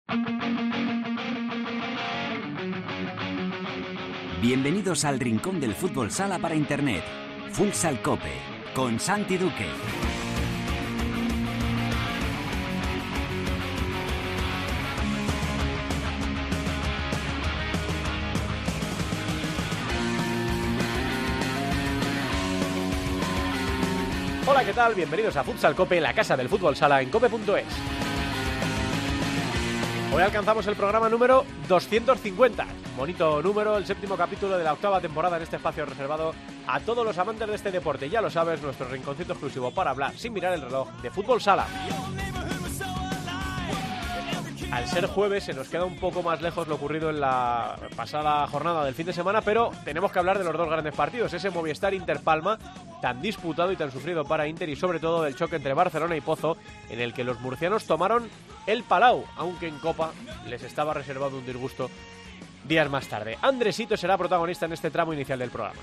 Bienvenidos al rincón del fútbol sala para internet. Futsal Cope, con Santi Duque. Hola, ¿qué tal? Bienvenidos a Futsal Cope, la casa del fútbol sala en cope.es. Hoy alcanzamos el programa número 250. Bonito número, el séptimo capítulo de la octava temporada en este espacio reservado a todos los amantes de este deporte. Ya lo sabes, nuestro rinconcito exclusivo para hablar sin mirar el reloj de fútbol sala. Al ser jueves se nos queda un poco más lejos lo ocurrido en la pasada jornada del fin de semana, pero tenemos que hablar de los dos grandes partidos, ese Movistar Inter-Palma, tan disputado y tan sufrido para Inter, y sobre todo del choque entre Barcelona y Pozo, en el que los murcianos tomaron el Palau, aunque en Copa les estaba reservado un disgusto días más tarde. Andresito será protagonista en este tramo inicial del programa.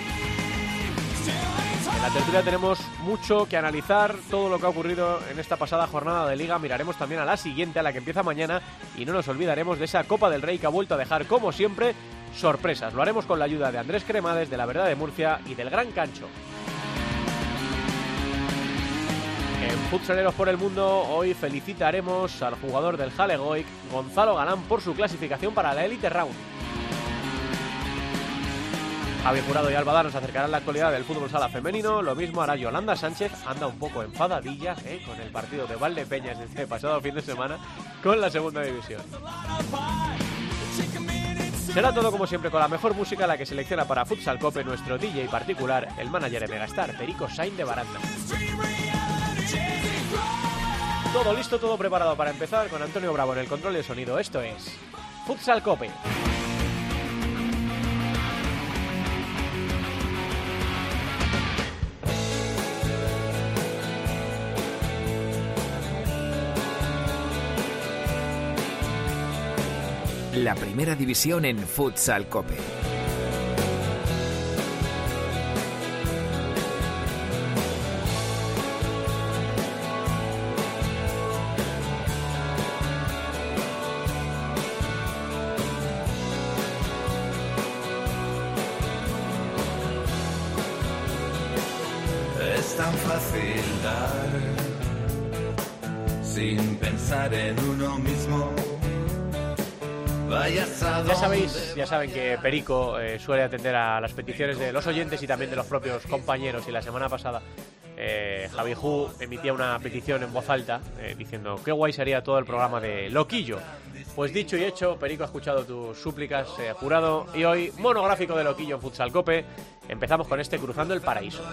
En la tertulia tenemos mucho que analizar, todo lo que ha ocurrido en esta pasada jornada de Liga. Miraremos también a la siguiente, a la que empieza mañana, y no nos olvidaremos de esa Copa del Rey que ha vuelto a dejar, como siempre, sorpresas. Lo haremos con la ayuda de Andrés Cremades, de La Verdad de Murcia y del Gran Cancho. En Futsaleros por el Mundo hoy felicitaremos al jugador del Jalegoic, Gonzalo Galán, por su clasificación para la Elite Round. Javi Jurado y Alba nos acercarán la actualidad del fútbol sala femenino. Lo mismo hará Yolanda Sánchez, anda un poco enfadadilla con el partido de Valdepeñas este pasado fin de semana con la segunda división. Será todo como siempre con la mejor música, la que selecciona para Futsal Cope nuestro DJ particular, el manager de Megastar, Perico Sainz de Baranda. Todo listo, todo preparado para empezar, con Antonio Bravo en el control de sonido. Esto es Futsal Cope. La primera división en Futsal Cope. Es tan fácil dar sin pensar en uno mismo. Ya saben que Perico suele atender a las peticiones de los oyentes y también de los propios compañeros, y la semana pasada Javi Ju emitía una petición en voz alta diciendo qué guay sería todo el programa de Loquillo. Pues dicho y hecho, Perico ha escuchado tus súplicas, jurado, y hoy monográfico de Loquillo en Futsal Cope. Empezamos con este Cruzando el Paraíso.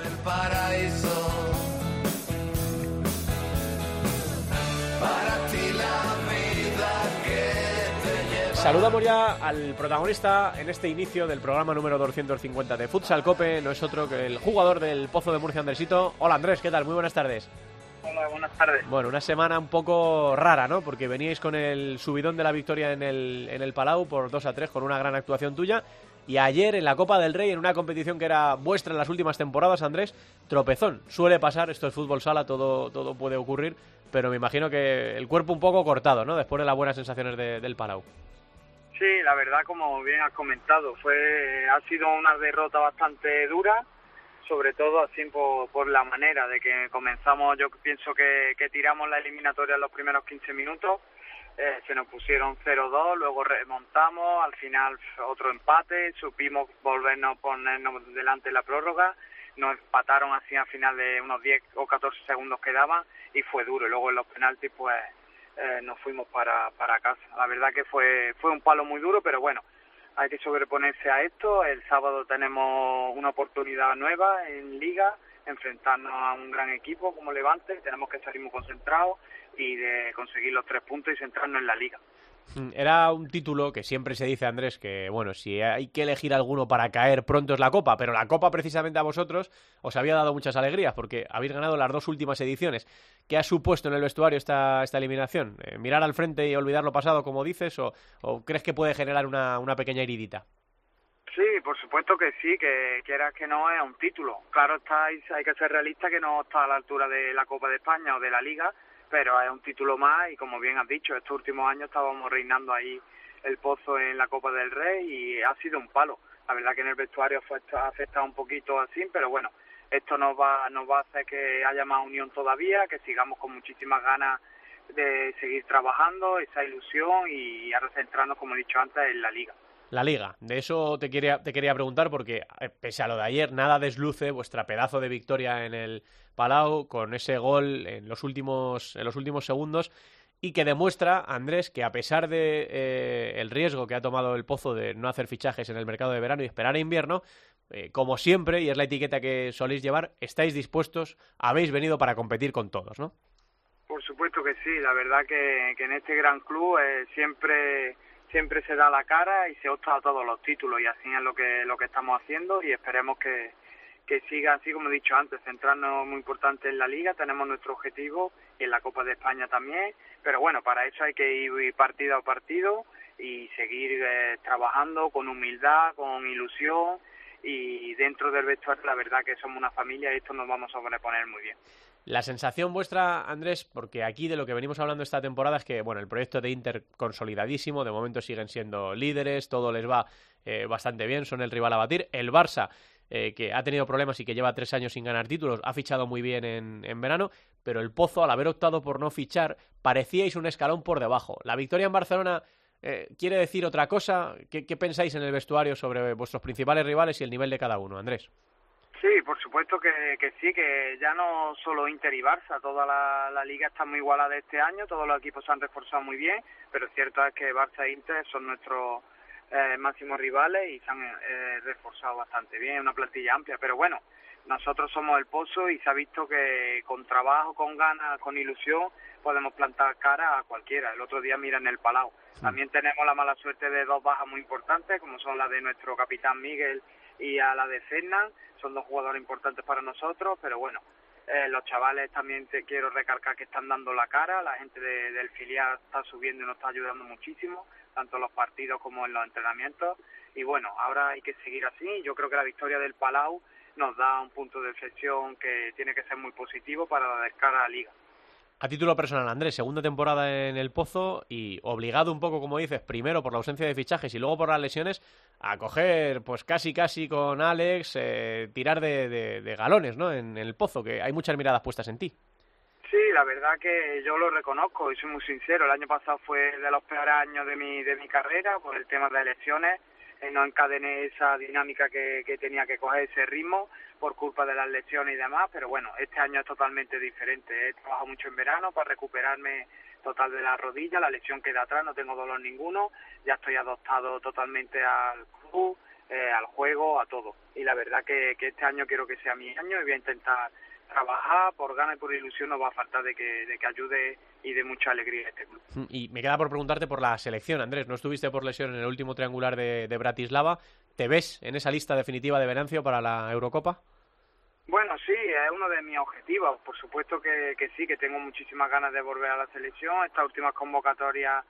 Para ti la vida que saludamos ya al protagonista en este inicio del programa número 250 de Futsal Cope. No es otro que el jugador del Pozo de Murcia, Andresito. Hola Andrés, ¿qué tal? Muy buenas tardes. Hola, buenas tardes. Bueno, una semana un poco rara, ¿no? Porque veníais con el subidón de la victoria en el Palau por 2-3 con una gran actuación tuya. Y ayer en la Copa del Rey, en una competición que era vuestra en las últimas temporadas, Andrés, tropezón. Suele pasar, esto es fútbol sala, todo puede ocurrir, pero me imagino que el cuerpo un poco cortado, ¿no? Después de las buenas sensaciones del Palau. Sí, la verdad, como bien has comentado, ha sido una derrota bastante dura, sobre todo así por la manera de que comenzamos. Yo pienso que tiramos la eliminatoria en los primeros 15 minutos, se nos pusieron 0-2, luego remontamos, al final otro empate, supimos ponernos delante en la prórroga, nos empataron así al final de unos 10 o 14 segundos que daban y fue duro, y luego en los penaltis pues nos fuimos para casa. La verdad que fue un palo muy duro, pero bueno, hay que sobreponerse a esto. El sábado tenemos una oportunidad nueva en Liga, enfrentarnos a un gran equipo como Levante. Tenemos que salir muy concentrados y de conseguir los 3 puntos y centrarnos en la Liga. Era un título que siempre se dice, Andrés, que bueno, si hay que elegir alguno para caer pronto es la Copa, pero la Copa precisamente a vosotros os había dado muchas alegrías porque habéis ganado las 2 últimas ediciones. ¿Qué ha supuesto en el vestuario esta eliminación? ¿Mirar al frente y olvidar lo pasado, como dices, o crees que puede generar una pequeña heridita? Sí, por supuesto que sí, que quieras que no es un título. Claro está, hay que ser realista, que no está a la altura de la Copa de España o de la Liga, pero es un título más y como bien has dicho, estos últimos años estábamos reinando ahí el Pozo en la Copa del Rey y ha sido un palo. La verdad que en el vestuario ha afectado un poquito así, pero bueno, esto nos va a hacer que haya más unión todavía, que sigamos con muchísimas ganas de seguir trabajando, esa ilusión y ahora centrarnos, como he dicho antes, en la Liga. La Liga, de eso te quería preguntar porque pese a lo de ayer, nada desluce vuestra pedazo de victoria en el Palau con ese gol en los últimos segundos y que demuestra, Andrés, que a pesar de el riesgo que ha tomado el Pozo de no hacer fichajes en el mercado de verano y esperar a invierno, como siempre, y es la etiqueta que soléis llevar, estáis dispuestos, habéis venido para competir con todos, ¿no? Por supuesto que sí, la verdad que en este gran club siempre se da la cara y se opta a todos los títulos y así es lo que estamos haciendo y esperemos que siga así, como he dicho antes, centrarnos muy importante en la Liga, tenemos nuestro objetivo y en la Copa de España también, pero bueno, para eso hay que ir partido a partido y seguir trabajando con humildad, con ilusión y dentro del vestuario la verdad que somos una familia y esto nos vamos a sobreponer muy bien. La sensación vuestra, Andrés, porque aquí de lo que venimos hablando esta temporada es que, bueno, el proyecto de Inter consolidadísimo, de momento siguen siendo líderes, todo les va bastante bien, son el rival a batir. El Barça, que ha tenido problemas y que lleva 3 años sin ganar títulos, ha fichado muy bien en verano, pero el Pozo, al haber optado por no fichar, parecíais un escalón por debajo. La victoria en Barcelona quiere decir otra cosa. ¿Qué pensáis en el vestuario sobre vuestros principales rivales y el nivel de cada uno, Andrés? Sí, por supuesto que sí, que ya no solo Inter y Barça, toda la liga está muy igualada este año, todos los equipos se han reforzado muy bien, pero cierto es que Barça e Inter son nuestros máximos rivales y se han reforzado bastante bien, una plantilla amplia, pero bueno, nosotros somos el Pozo y se ha visto que con trabajo, con ganas, con ilusión, podemos plantar cara a cualquiera. El otro día mira en el Palau. También tenemos la mala suerte de 2 bajas muy importantes, como son la de nuestro capitán Miguel y a la de Fernán, son 2 jugadores importantes para nosotros, pero bueno, los chavales también te quiero recalcar que están dando la cara, la gente del filial está subiendo y nos está ayudando muchísimo, tanto en los partidos como en los entrenamientos, y bueno, ahora hay que seguir así. Yo creo que la victoria del Palau nos da un punto de inflexión que tiene que ser muy positivo para la cara a la Liga. A título personal, Andrés, segunda temporada en el Pozo y obligado un poco, como dices, primero por la ausencia de fichajes y luego por las lesiones, a coger pues casi con Alex, tirar de galones, ¿no? En el Pozo, que hay muchas miradas puestas en ti. Sí, la verdad que yo lo reconozco y soy muy sincero. El año pasado fue de los peores años de mi carrera por el tema de lesiones. No encadené esa dinámica que tenía que coger, ese ritmo, por culpa de las lesiones y demás, pero bueno, este año es totalmente diferente. He trabajado mucho en verano para recuperarme total de la rodilla, la lesión queda atrás, no tengo dolor ninguno, ya estoy adaptado totalmente al club, al juego, a todo. Y la verdad que este año quiero que sea mi año y voy a intentar trabajar por ganas y por ilusión, no va a faltar de que ayude y de mucha alegría a este club. Y me queda por preguntarte por la selección, Andrés. No estuviste por lesión en el último triangular de Bratislava. ¿Te ves en esa lista definitiva de Venancio para la Eurocopa? Bueno, sí, es uno de mis objetivos. Por supuesto que sí, que tengo muchísimas ganas de volver a la selección. Estas últimas convocatorias,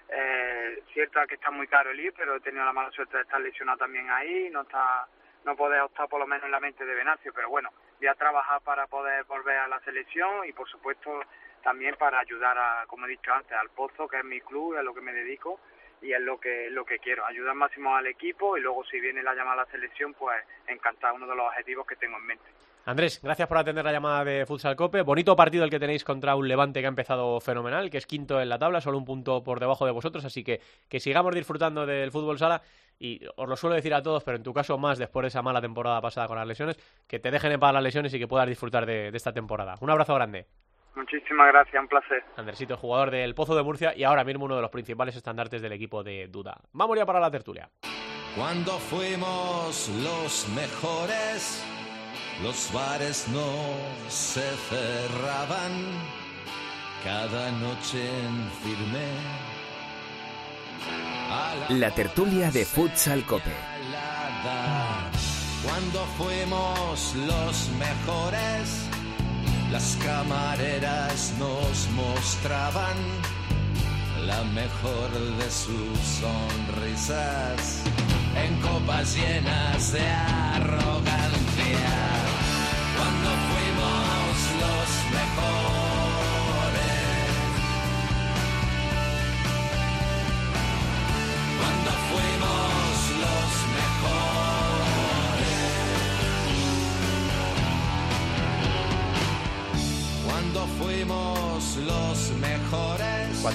cierto que está muy caro el ir, pero he tenido la mala suerte de estar lesionado también ahí. No poder optar por lo menos en la mente de Venancio, pero bueno, voy a trabajar para poder volver a la selección y por supuesto también para ayudar como he dicho antes, al Pozo, que es mi club, es a lo que me dedico y es lo que quiero, ayudar máximo al equipo y luego si viene la llamada a la selección, pues encantado, uno de los objetivos que tengo en mente. Andrés, gracias por atender la llamada de Futsal Cope. Bonito partido el que tenéis contra un Levante que ha empezado fenomenal, que es quinto en la tabla, solo un punto por debajo de vosotros, así que sigamos disfrutando del fútbol sala y os lo suelo decir a todos, pero en tu caso más después de esa mala temporada pasada con las lesiones, que te dejen en paz las lesiones y que puedas disfrutar de esta temporada. Un abrazo grande. Muchísimas gracias, un placer. Andresito, jugador del Pozo de Murcia y ahora mismo uno de los principales estandartes del equipo de Duda. Vamos ya para la tertulia. Cuando fuimos los mejores, los bares no se cerraban, cada noche en firme. La tertulia de Futsal Cope. Cuando fuimos los mejores, las camareras nos mostraban la mejor de sus sonrisas en copas llenas de arrogancia. Cuando fuimos los mejores.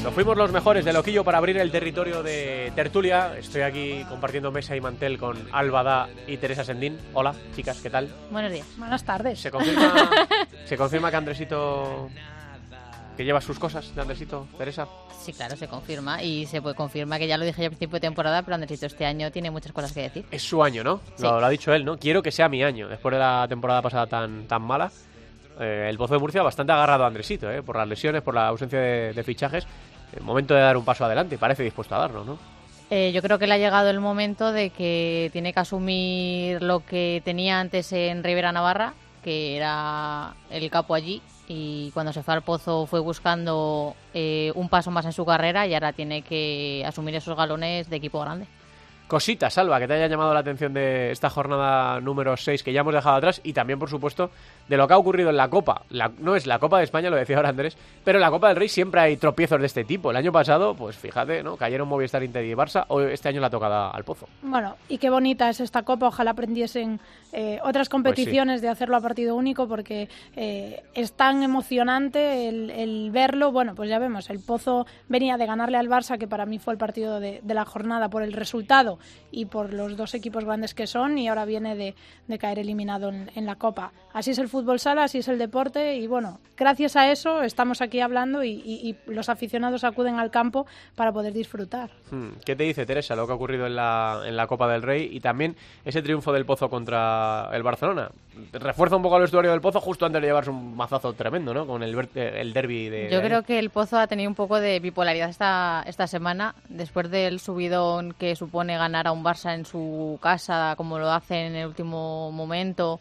Nos fuimos los mejores de Loquillo para abrir el territorio de tertulia. Estoy aquí compartiendo mesa y mantel con Alba Da y Teresa Sendín. Hola, chicas, ¿qué tal? Buenos días. Buenas tardes. ¿Se confirma que Andresito... que lleva sus cosas de Andresito, Teresa? Sí, claro, se confirma. Y se confirma que ya lo dije yo al principio de temporada, pero Andresito este año tiene muchas cosas que decir. Es su año, ¿no? Sí. Lo ha dicho él, ¿no? Quiero que sea mi año. Después de la temporada pasada tan mala, el Pozo de Murcia bastante agarrado a Andresito, por las lesiones, por la ausencia de fichajes. El momento de dar un paso adelante, parece dispuesto a darlo, ¿no? Yo creo que le ha llegado el momento de que tiene que asumir lo que tenía antes en Rivera Navarra, que era el capo allí, y cuando se fue al Pozo fue buscando un paso más en su carrera y ahora tiene que asumir esos galones de equipo grande. Cositas, Alba, que te haya llamado la atención de esta jornada número 6 que ya hemos dejado atrás y también, por supuesto, de lo que ha ocurrido en la Copa. No es la Copa de España, lo decía ahora Andrés, pero en la Copa del Rey siempre hay tropiezos de este tipo. El año pasado, pues fíjate, ¿no? Cayeron Movistar, Inter y Barça, o este año la tocada al Pozo. Bueno, y qué bonita es esta Copa. Ojalá aprendiesen otras competiciones de hacerlo a partido único, porque es tan emocionante el verlo. Bueno, pues ya vemos, el Pozo venía de ganarle al Barça, que para mí fue el partido de la jornada por el resultado y por los dos equipos grandes que son, y ahora viene de caer eliminado en la Copa. Así es el fútbol sala, así es el deporte, y bueno, gracias a eso estamos aquí hablando y los aficionados acuden al campo para poder disfrutar. ¿Qué te dice, Teresa, lo que ha ocurrido en la Copa del Rey y también ese triunfo del Pozo contra el Barcelona? Refuerza un poco al vestuario del Pozo justo antes de llevarse un mazazo tremendo, ¿no? Con el derbi de... Yo creo que el Pozo ha tenido un poco de bipolaridad esta semana, después del subidón que supone ganar a un Barça en su casa, como lo hacen en el último momento.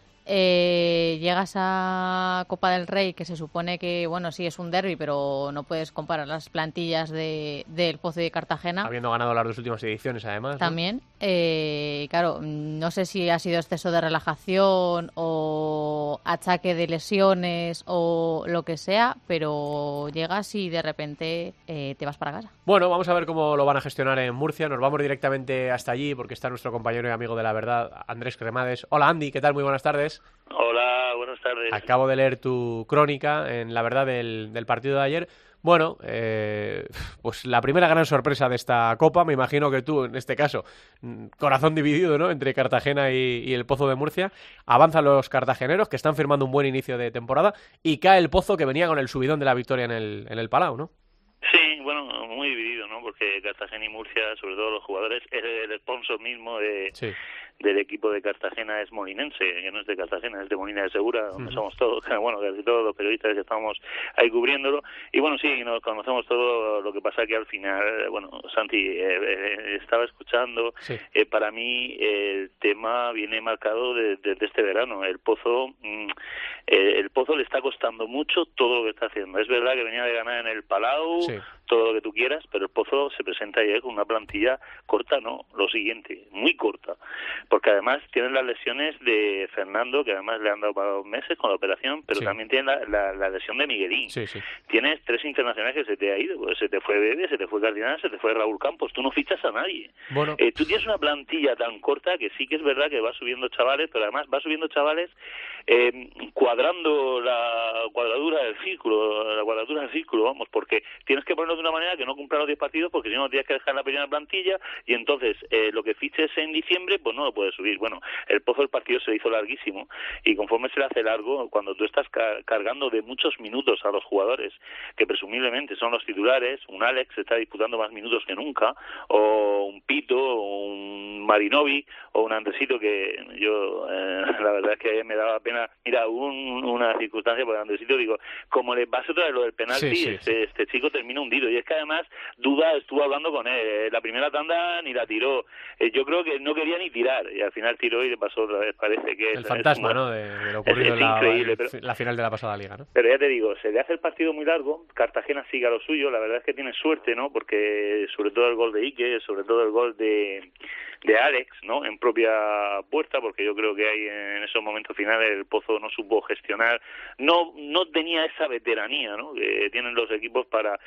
Llegas a Copa del Rey, que se supone que, bueno, sí es un derbi, pero no puedes comparar las plantillas del Pozo y de Cartagena. Habiendo ganado las dos últimas ediciones, además, ¿no? También, claro, no sé si ha sido exceso de relajación o achaque de lesiones o lo que sea, pero llegas y de repente te vas para casa. Bueno, vamos a ver cómo lo van a gestionar en Murcia. Nos vamos directamente hasta allí porque está nuestro compañero y amigo de la verdad, Andrés Cremades. Hola, Andy, ¿qué tal? Muy buenas tardes. Hola, buenas tardes. Acabo de leer tu crónica en La Verdad del partido de ayer. Bueno, pues la primera gran sorpresa de esta Copa, me imagino que tú, en este caso, corazón dividido, ¿no?, entre Cartagena y el Pozo de Murcia. Avanzan los cartageneros, que están firmando un buen inicio de temporada, y cae el Pozo, que venía con el subidón de la victoria en el Palau, ¿no? Sí, bueno, muy dividido, ¿no? Porque Cartagena y Murcia, sobre todo los jugadores, el sponsor mismo del equipo de Cartagena es molinense, que no es de Cartagena, es de Molina de Segura, donde somos todos, bueno, casi todos los periodistas que estamos ahí cubriéndolo. Y bueno, sí, nos conocemos todo. Lo que pasa que al final, bueno, Santi, estaba escuchando, para mí el tema viene marcado desde este verano. El Pozo le está costando mucho todo lo que está haciendo. Es verdad que venía de ganar en el Palau, todo lo que tú quieras, pero el Pozo se presenta ayer con una plantilla corta, ¿no? Lo siguiente, muy corta. Porque además tienen las lesiones de Fernando, que además le han dado para 2 meses con la operación, pero también tienen la lesión de Miguelín. Tienes 3 internacionales que se te ha ido. Pues se te fue Bebe, se te fue Cardinal, se te fue Raúl Campos. Tú no fichas a nadie. Bueno. Tú tienes una plantilla tan corta que sí que es verdad que va subiendo chavales, pero además va subiendo chavales cuadrando la cuadratura del círculo, vamos, porque tienes que ponerlo de una manera que no cumpla los 10 partidos, porque si no tienes que dejar la primera plantilla y entonces lo que fiches en diciembre pues no lo puedes subir. Bueno, el Pozo del partido se le hizo larguísimo y conforme se le hace largo, cuando tú estás cargando de muchos minutos a los jugadores que presumiblemente son los titulares, un Alex está disputando más minutos que nunca, o un Pito, o un Marinovi, o un Andresito, que yo la verdad es que me daba pena. Mira, hubo una circunstancia por Andresito, digo, como le pase otra vez lo del penalti, este chico termina hundido, y es que además Duda estuvo hablando con él, la primera tanda ni la tiró, yo creo que no quería ni tirar, y al final tiró y le pasó otra vez, parece que el fantasma, ¿no?, de lo ocurrido en la final de la pasada Liga, ¿no? Pero ya te digo, se le hace el partido muy largo, Cartagena sigue a lo suyo, la verdad es que tiene suerte, ¿no?, porque sobre todo el gol de Ike, sobre todo el gol de Alex, ¿no?, en propia puerta, porque yo creo que ahí en esos momentos finales el Pozo no supo gestionar, no tenía esa veteranía, ¿no?, que tienen los equipos para esos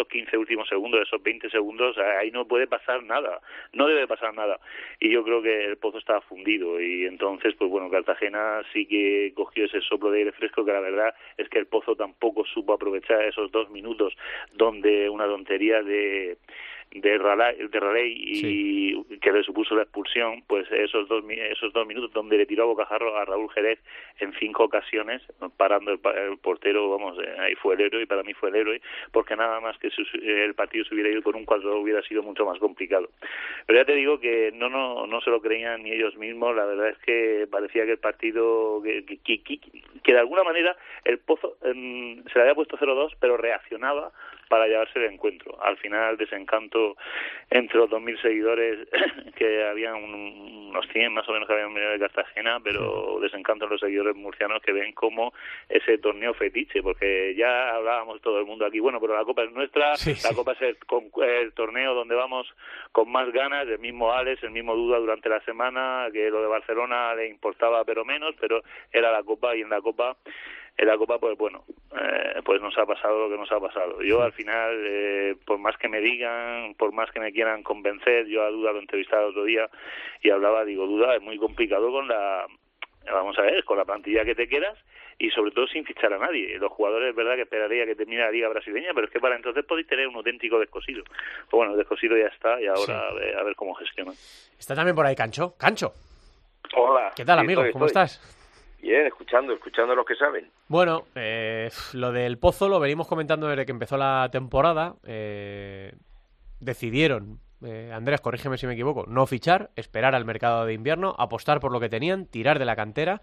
15 últimos segundos, esos 20 segundos, ahí no puede pasar nada, no debe pasar nada. Y yo creo que el Pozo estaba fundido y entonces, pues bueno, Cartagena sí que cogió ese soplo de aire fresco, que la verdad es que el Pozo tampoco supo aprovechar esos 2 minutos donde una tontería de Raleigh y que le supuso la expulsión, pues esos dos minutos donde le tiró a bocajarro a Raúl Jerez en 5 ocasiones, parando el portero, vamos, ahí fue el héroe, y para mí fue el héroe, porque nada más que el partido se hubiera ido con un 4 hubiera sido mucho más complicado. Pero ya te digo que no se lo creían ni ellos mismos. La verdad es que parecía que el partido que de alguna manera el Pozo se le había puesto 0-2, pero reaccionaba para llevarse el encuentro. Al final, desencanto entre los 2.000 seguidores, que habían unos 100 más o menos que habían venido de Cartagena, pero desencanto en los seguidores murcianos, que ven como ese torneo fetiche, porque ya hablábamos todo el mundo aquí, bueno, pero la Copa es nuestra, la Copa es el torneo donde vamos con más ganas, el mismo Alex, el mismo Duda durante la semana, que lo de Barcelona le importaba pero menos, pero era la Copa, y en la Copa pues bueno, pues nos ha pasado lo que nos ha pasado. Yo al final, por más que me digan, por más que me quieran convencer, yo a Duda lo entrevistaba el otro día y hablaba, digo, Duda, es muy complicado con la plantilla que te quedas y sobre todo sin fichar a nadie. Los jugadores, es verdad que esperaría que termine la liga brasileña, pero es que para entonces podéis tener un auténtico descosido. Pues bueno, el descosido ya está y ahora a ver cómo gestionan. Está también por ahí Cancho. Hola. ¿Qué tal, amigo? ¿Cómo estás? Bien, escuchando a los que saben. Bueno, lo del Pozo lo venimos comentando desde que empezó la temporada. Decidieron, Andrés, corrígeme si me equivoco, no fichar, esperar al mercado de invierno, apostar por lo que tenían, tirar de la cantera.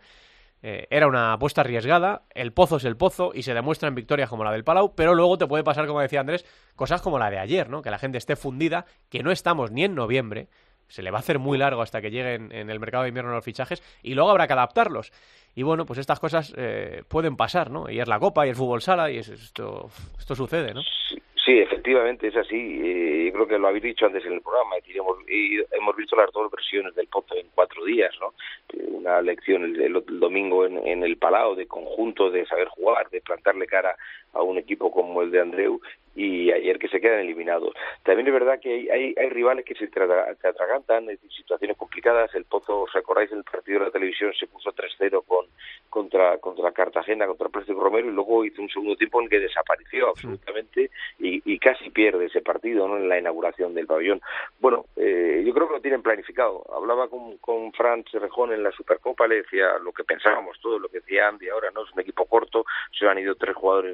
Era una apuesta arriesgada. El Pozo es el Pozo y se demuestra en victorias como la del Palau, pero luego te puede pasar, como decía Andrés, cosas como la de ayer, ¿no? Que la gente esté fundida, que no estamos ni en noviembre. Se le va a hacer muy largo hasta que lleguen en el mercado de invierno los fichajes y luego habrá que adaptarlos. Y bueno, pues estas cosas pueden pasar, ¿no? Y es la Copa y el fútbol sala y esto sucede, ¿no? Sí, efectivamente, es así. Yo creo que lo habéis dicho antes en el programa. Hemos visto las 2 versiones del Pozo en 4 días, ¿no? Una lección el domingo en el Palau de conjunto, de saber jugar, de plantarle cara a un equipo como el de Andreu, y ayer que se quedan eliminados. También es verdad que hay rivales que se atragantan, en situaciones complicadas. El Pozo, ¿os acordáis? En el partido de la televisión se puso 3-0 contra Cartagena, contra Plástico Romero, y luego hizo un segundo tiempo en el que desapareció absolutamente y casi pierde ese partido, ¿no? En la inauguración del pabellón. Bueno, yo creo que lo tienen planificado. Hablaba con Franz Rejón en la Supercopa, le decía lo que pensábamos todos, lo que decía Andy ahora, ¿no? Es un equipo corto, se han ido 3 jugadores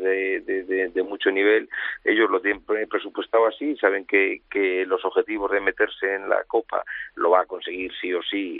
de mucho nivel. Ellos lo tienen presupuestado así, saben que los objetivos de meterse en la Copa lo va a conseguir sí o sí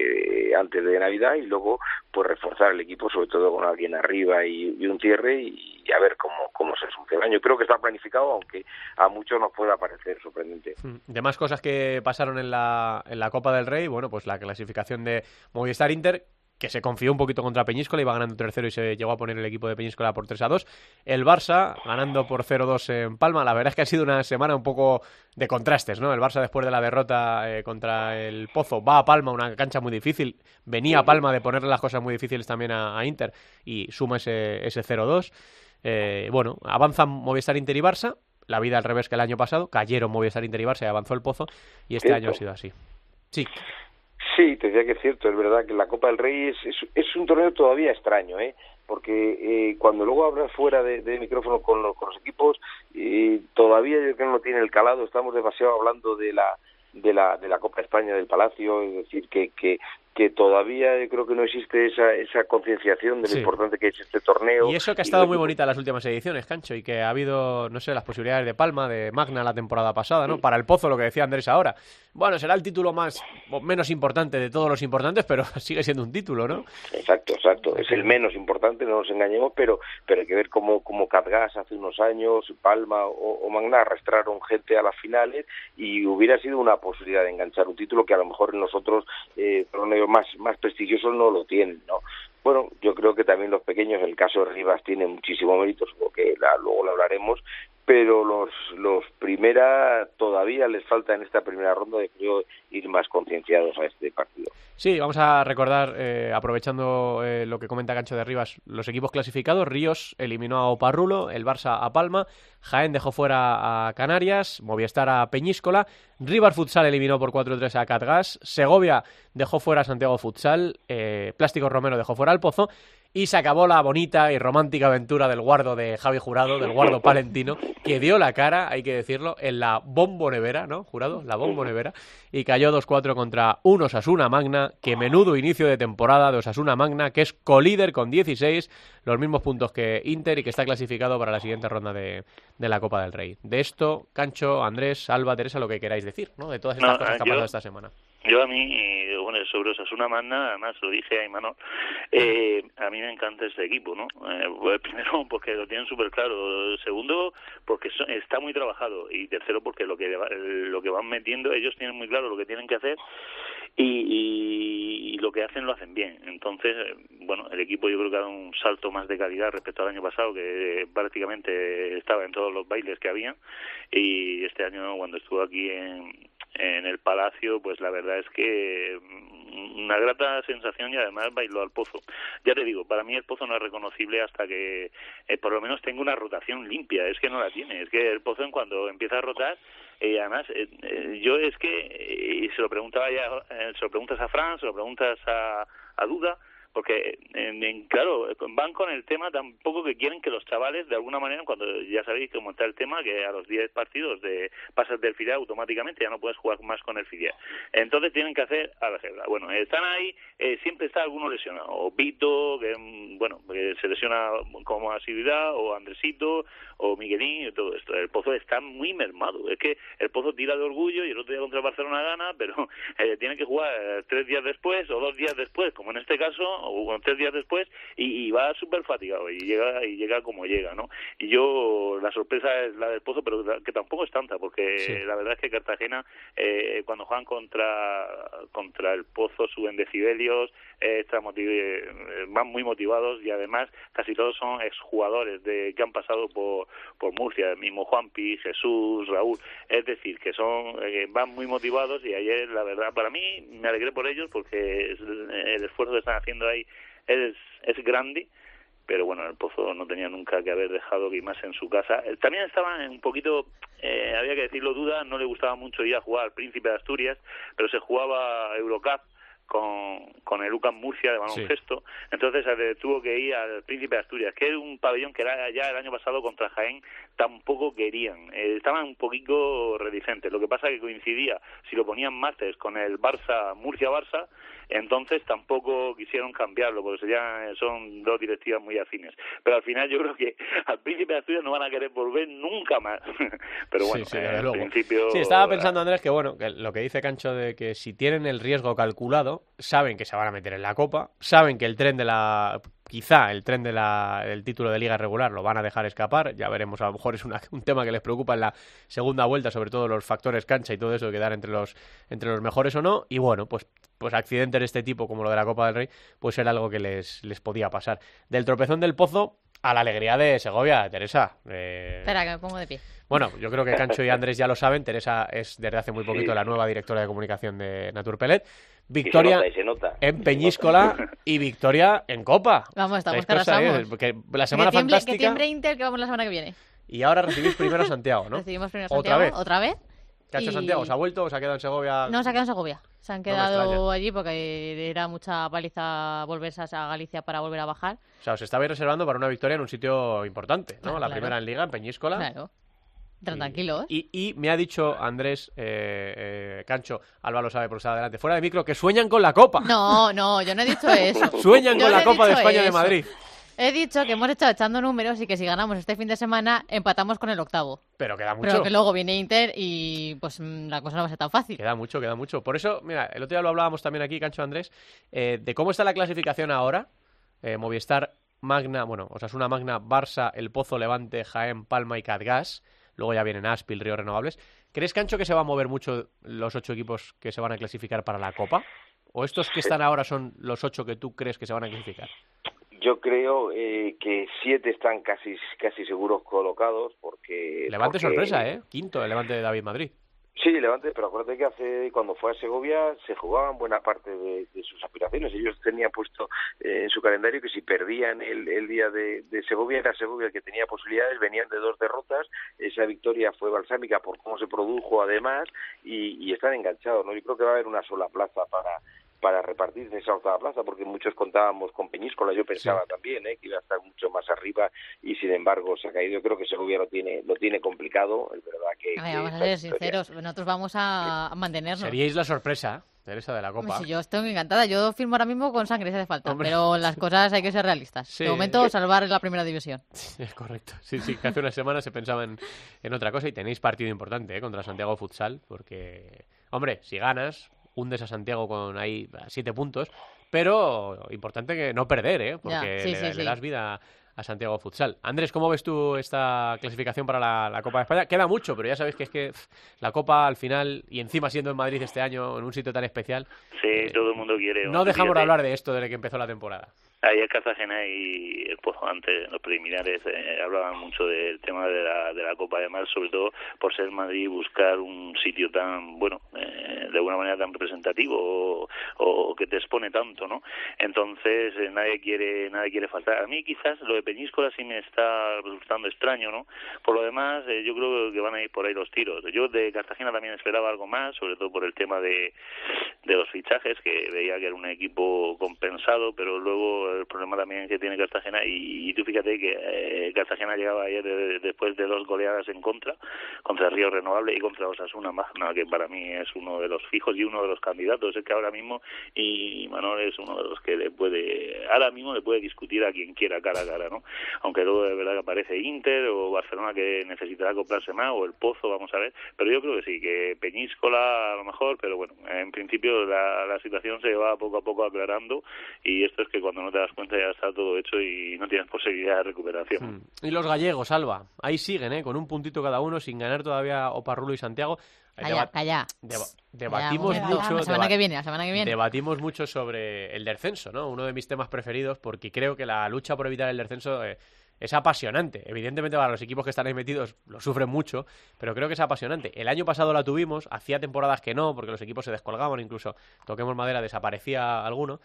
antes de Navidad, y luego pues reforzar el equipo, sobre todo con alguien arriba y un cierre, y a ver cómo se sucede el año. Creo que está planificado, aunque a muchos nos pueda parecer sorprendente. De más cosas que pasaron en la Copa del Rey, bueno, pues la clasificación de Movistar Inter, que se confió un poquito contra Peñíscola, iba ganando 3-0 y se llegó a poner el equipo de Peñíscola por 3-2. El Barça ganando por 0-2 en Palma. La verdad es que ha sido una semana un poco de contrastes, ¿no? El Barça, después de la derrota contra el Pozo, va a Palma, una cancha muy difícil. Venía a Palma de ponerle las cosas muy difíciles también a Inter y suma ese 0-2. Bueno, avanzan Movistar Inter y Barça. La vida al revés que el año pasado. Cayeron Movistar Inter y Barça y avanzó el Pozo. Y este año ha sido así. Sí. Sí, te decía que es cierto, es verdad que la Copa del Rey es un torneo todavía extraño, porque cuando luego hablas fuera de micrófono con los equipos, todavía yo creo que no tiene el calado. Estamos demasiado hablando de la Copa de España del Palacio, es decir, que todavía yo creo que no existe esa concienciación de lo importante que es este torneo. Y eso que ha estado muy bonita en las últimas ediciones, Cancho, y que ha habido, no sé, las posibilidades de Palma, de Magna la temporada pasada, ¿no? Para el Pozo, lo que decía Andrés ahora. Bueno, será el título más o menos importante de todos los importantes, pero sigue siendo un título, ¿no? Exacto. Es el menos importante, no nos engañemos, pero hay que ver cómo Catgas hace unos años, Palma o Magna arrastraron gente a las finales y hubiera sido una posibilidad de enganchar un título que a lo mejor en los otros torneos más prestigiosos no lo tienen, ¿no? Bueno, yo creo que también los pequeños, el caso de Rivas tiene muchísimo mérito, supongo que luego lo hablaremos, pero los primera todavía les falta en esta primera ronda, de creo, ir más concienciados a este partido. Sí, vamos a recordar, aprovechando lo que comenta Cancho de Rivas, los equipos clasificados. Ríos eliminó a Oparrulo, el Barça a Palma, Jaén dejó fuera a Canarias, Movistar a Peñíscola, Rivas Futsal eliminó por 4-3 a Catgas, Segovia dejó fuera a Santiago Futsal, Plásticos Romero dejó fuera al Pozo, y se acabó la bonita y romántica aventura del guardo de Javi Jurado, del guardo palentino, que dio la cara, hay que decirlo, en la Bombonevera, ¿no, Jurado? La Bombonevera, y cayó 2-4 contra un Osasuna Magna, que menudo inicio de temporada de Osasuna Magna, que es colíder con 16, los mismos puntos que Inter, y que está clasificado para la siguiente ronda de la Copa del Rey. De esto, Cancho, Andrés, Alba, Teresa, lo que queráis decir, ¿no? De todas estas cosas que han pasado esta semana. Yo a mí, bueno, sobre Osasuna Magna, además lo dije a Imanol, a mí me encanta este equipo, ¿no? Primero, porque lo tienen súper claro. Segundo, porque está muy trabajado. Y tercero, porque lo que van metiendo, ellos tienen muy claro lo que tienen que hacer y lo que hacen lo hacen bien. Entonces, bueno, el equipo yo creo que ha dado un salto más de calidad respecto al año pasado, que prácticamente estaba en todos los bailes que había, y este año, cuando estuvo aquí en el Palacio, pues la verdad es que una grata sensación, y además bailó al Pozo. Ya te digo, para mí el Pozo no es reconocible hasta que por lo menos tenga una rotación limpia. Es que no la tiene. Es que el Pozo, en cuando empieza a rotar, además yo es que se lo preguntaba ya, se lo preguntas a Fran, se lo preguntas a Duda, porque claro, van con el tema tampoco que quieren que los chavales, de alguna manera, cuando ya sabéis cómo está el tema, que a los 10 partidos pasas del filial automáticamente, ya no puedes jugar más con el filial. Entonces tienen que hacer a la cebra. Bueno, están ahí, siempre está alguno lesionado, o Vito, que se lesiona como asiduidad, o Andresito, o Miguelín, y todo esto. El Pozo está muy mermado. Es que el Pozo tira de orgullo, y el otro día contra el Barcelona gana, pero tienen que jugar 3 días después, o 2 días después, como en este caso, o 3 días después, y va súper fatigado, y llega como llega, ¿no? Y yo, la sorpresa es la del Pozo, pero que tampoco es tanta, porque sí, la verdad es que Cartagena, cuando juegan contra el Pozo, suben decibelios, van muy motivados, y además casi todos son exjugadores que han pasado por Murcia, el mismo Juanpi, Jesús, Raúl, es decir, que van muy motivados, y ayer, la verdad, para mí, me alegré por ellos, porque el esfuerzo que están haciendo ahí es grande, pero bueno, el Pozo no tenía nunca que haber dejado que más en su casa. También estaba un poquito, había que decirlo, Duda, no le gustaba mucho ir a jugar al Príncipe de Asturias, pero se jugaba Eurocup con el UCAM Murcia de baloncesto, sí. Entonces tuvo que ir al Príncipe de Asturias, que es un pabellón que era ya el año pasado contra Jaén, tampoco querían, estaban un poquito reticentes. Lo que pasa es que coincidía, si lo ponían martes con el Murcia-Barça, entonces tampoco quisieron cambiarlo, porque son dos directivas muy afines. Pero al final yo creo que al Príncipe de Asturias no van a querer volver nunca más. Pero bueno, sí, al principio... Sí, estaba pensando, Andrés, que bueno, que lo que dice Cancho, de que si tienen el riesgo calculado, saben que se van a meter en la Copa, saben que el tren del título de Liga regular lo van a dejar escapar. Ya veremos, a lo mejor es un tema que les preocupa en la segunda vuelta, sobre todo los factores cancha y todo eso, quedar entre los mejores o no. Y bueno, pues accidentes de este tipo, como lo de la Copa del Rey, pues era algo que les podía pasar. Del tropezón del Pozo a la alegría de Segovia, Teresa. Espera, que me pongo de pie. Bueno, yo creo que Cancho y Andrés ya lo saben. Teresa es desde hace muy poquito la nueva directora de comunicación de Naturpelet. Victoria se nota. En Peñíscola y victoria en Copa. Vamos, estamos que arrasamos. Porque la semana fantástica... Que tiembre Inter, que vamos la semana que viene. Y ahora recibís primero a Santiago, ¿no? Recibimos primero a Santiago. ¿Otra vez? ¿Qué ha hecho Santiago? ¿Se ha vuelto o se ha quedado en Segovia? No, se ha quedado en Segovia. Se han quedado allí porque era mucha paliza volverse a Galicia para volver a bajar. O sea, os estabais reservando para una victoria en un sitio importante, ¿no? La primera en Liga, en Peñíscola. Claro. Tranquilo, ¿eh? Y me ha dicho Andrés, Cancho, Alba lo sabe por estar adelante, fuera de micro, que sueñan con la Copa. No, yo no he dicho eso. Sueñan con la Copa de España de Madrid. He dicho que hemos estado echando números y que si ganamos este fin de semana empatamos con el octavo. Pero queda mucho. Pero que luego viene Inter y pues la cosa no va a ser tan fácil. Queda mucho. Por eso, mira, el otro día lo hablábamos también aquí, Cancho, Andrés, de cómo está la clasificación ahora. Movistar, Magna, Osasuna, Magna, Barça, El Pozo, Levante, Jaén, Palma y Catgas. Luego ya vienen Aspil, Río Renovables. ¿Crees, Cancho, que se va a mover mucho los 8 equipos que se van a clasificar para la Copa? ¿O estos que están ahora son los 8 que tú crees que se van a clasificar? Yo creo que 7 están casi seguros colocados porque... Levante sorpresa, quinto el Levante de David Madrid. Sí, Levante, pero acuérdate que cuando fue a Segovia se jugaban buena parte de sus aspiraciones. Ellos tenían puesto en su calendario que si perdían el día de Segovia, era Segovia el que tenía posibilidades, venían de 2 derrotas, esa victoria fue balsámica por cómo se produjo además y están enganchados, ¿no? Yo creo que va a haber una sola plaza para repartirse esa octava plaza, porque muchos contábamos con Peñíscola, yo pensaba también que iba a estar mucho más arriba y sin embargo se ha caído. Yo creo que Segovia lo tiene complicado, es verdad que... Vamos a ser sinceros, nosotros vamos a mantenernos. Seríais la sorpresa, Teresa, de la Copa. Sí, yo estoy encantada, yo firmo ahora mismo con sangre si hace falta, pero las cosas hay que ser realistas. Sí. De momento, salvar la primera división. Sí, es correcto. Sí, que hace una semana se pensaba en otra cosa y tenéis partido importante contra Santiago Futsal, porque, hombre, si ganas... hundes a Santiago con ahí 7 puntos, pero importante que no perder, porque le das vida a Santiago Futsal. Andrés, ¿cómo ves tú esta clasificación para la Copa de España? Queda mucho, pero ya sabéis que es que la Copa al final, y encima siendo en Madrid este año, en un sitio tan especial... Sí, todo el mundo quiere... No dejamos de hablar de esto desde que empezó la temporada. Ayer Cartagena y el Pozo, antes, los preliminares, hablaban mucho del tema de la Copa, además, sobre todo por ser Madrid, buscar un sitio tan, bueno, de alguna manera tan representativo o que te expone tanto, ¿no? Entonces, nadie quiere faltar. A mí quizás lo de Peñíscola sí me está resultando extraño, ¿no? Por lo demás, yo creo que van a ir por ahí los tiros. Yo de Cartagena también esperaba algo más, sobre todo por el tema de los fichajes, que veía que era un equipo compensado, pero luego el problema también que tiene Cartagena, y tú fíjate que Cartagena llegaba ayer después de 2 goleadas en contra Río Renovable y contra Osasuna Magna, que para mí es uno de los fijos y uno de los candidatos. Es que ahora mismo, y Manol es uno de los que ahora mismo le puede discutir a quien quiera cara a cara, ¿no? Aunque luego de verdad que aparece Inter o Barcelona, que necesitará acoplarse más, o el Pozo, vamos a ver, pero yo creo que sí, que Peñíscola a lo mejor, pero bueno, en principio la situación se va poco a poco aclarando, y esto es que cuando no te das cuenta ya está todo hecho y no tienes posibilidad de recuperación. Y los gallegos, Alba, ahí siguen, con un puntito cada uno, sin ganar todavía Oparrulo y Santiago. Calla. Debatimos mucho. La semana que viene. Debatimos mucho sobre el descenso, ¿no? Uno de mis temas preferidos, porque creo que la lucha por evitar el descenso es apasionante. Evidentemente para los equipos que están ahí metidos lo sufren mucho, pero creo que es apasionante. El año pasado la tuvimos, hacía temporadas que no, porque los equipos se descolgaban, incluso, toquemos madera, desaparecía alguno.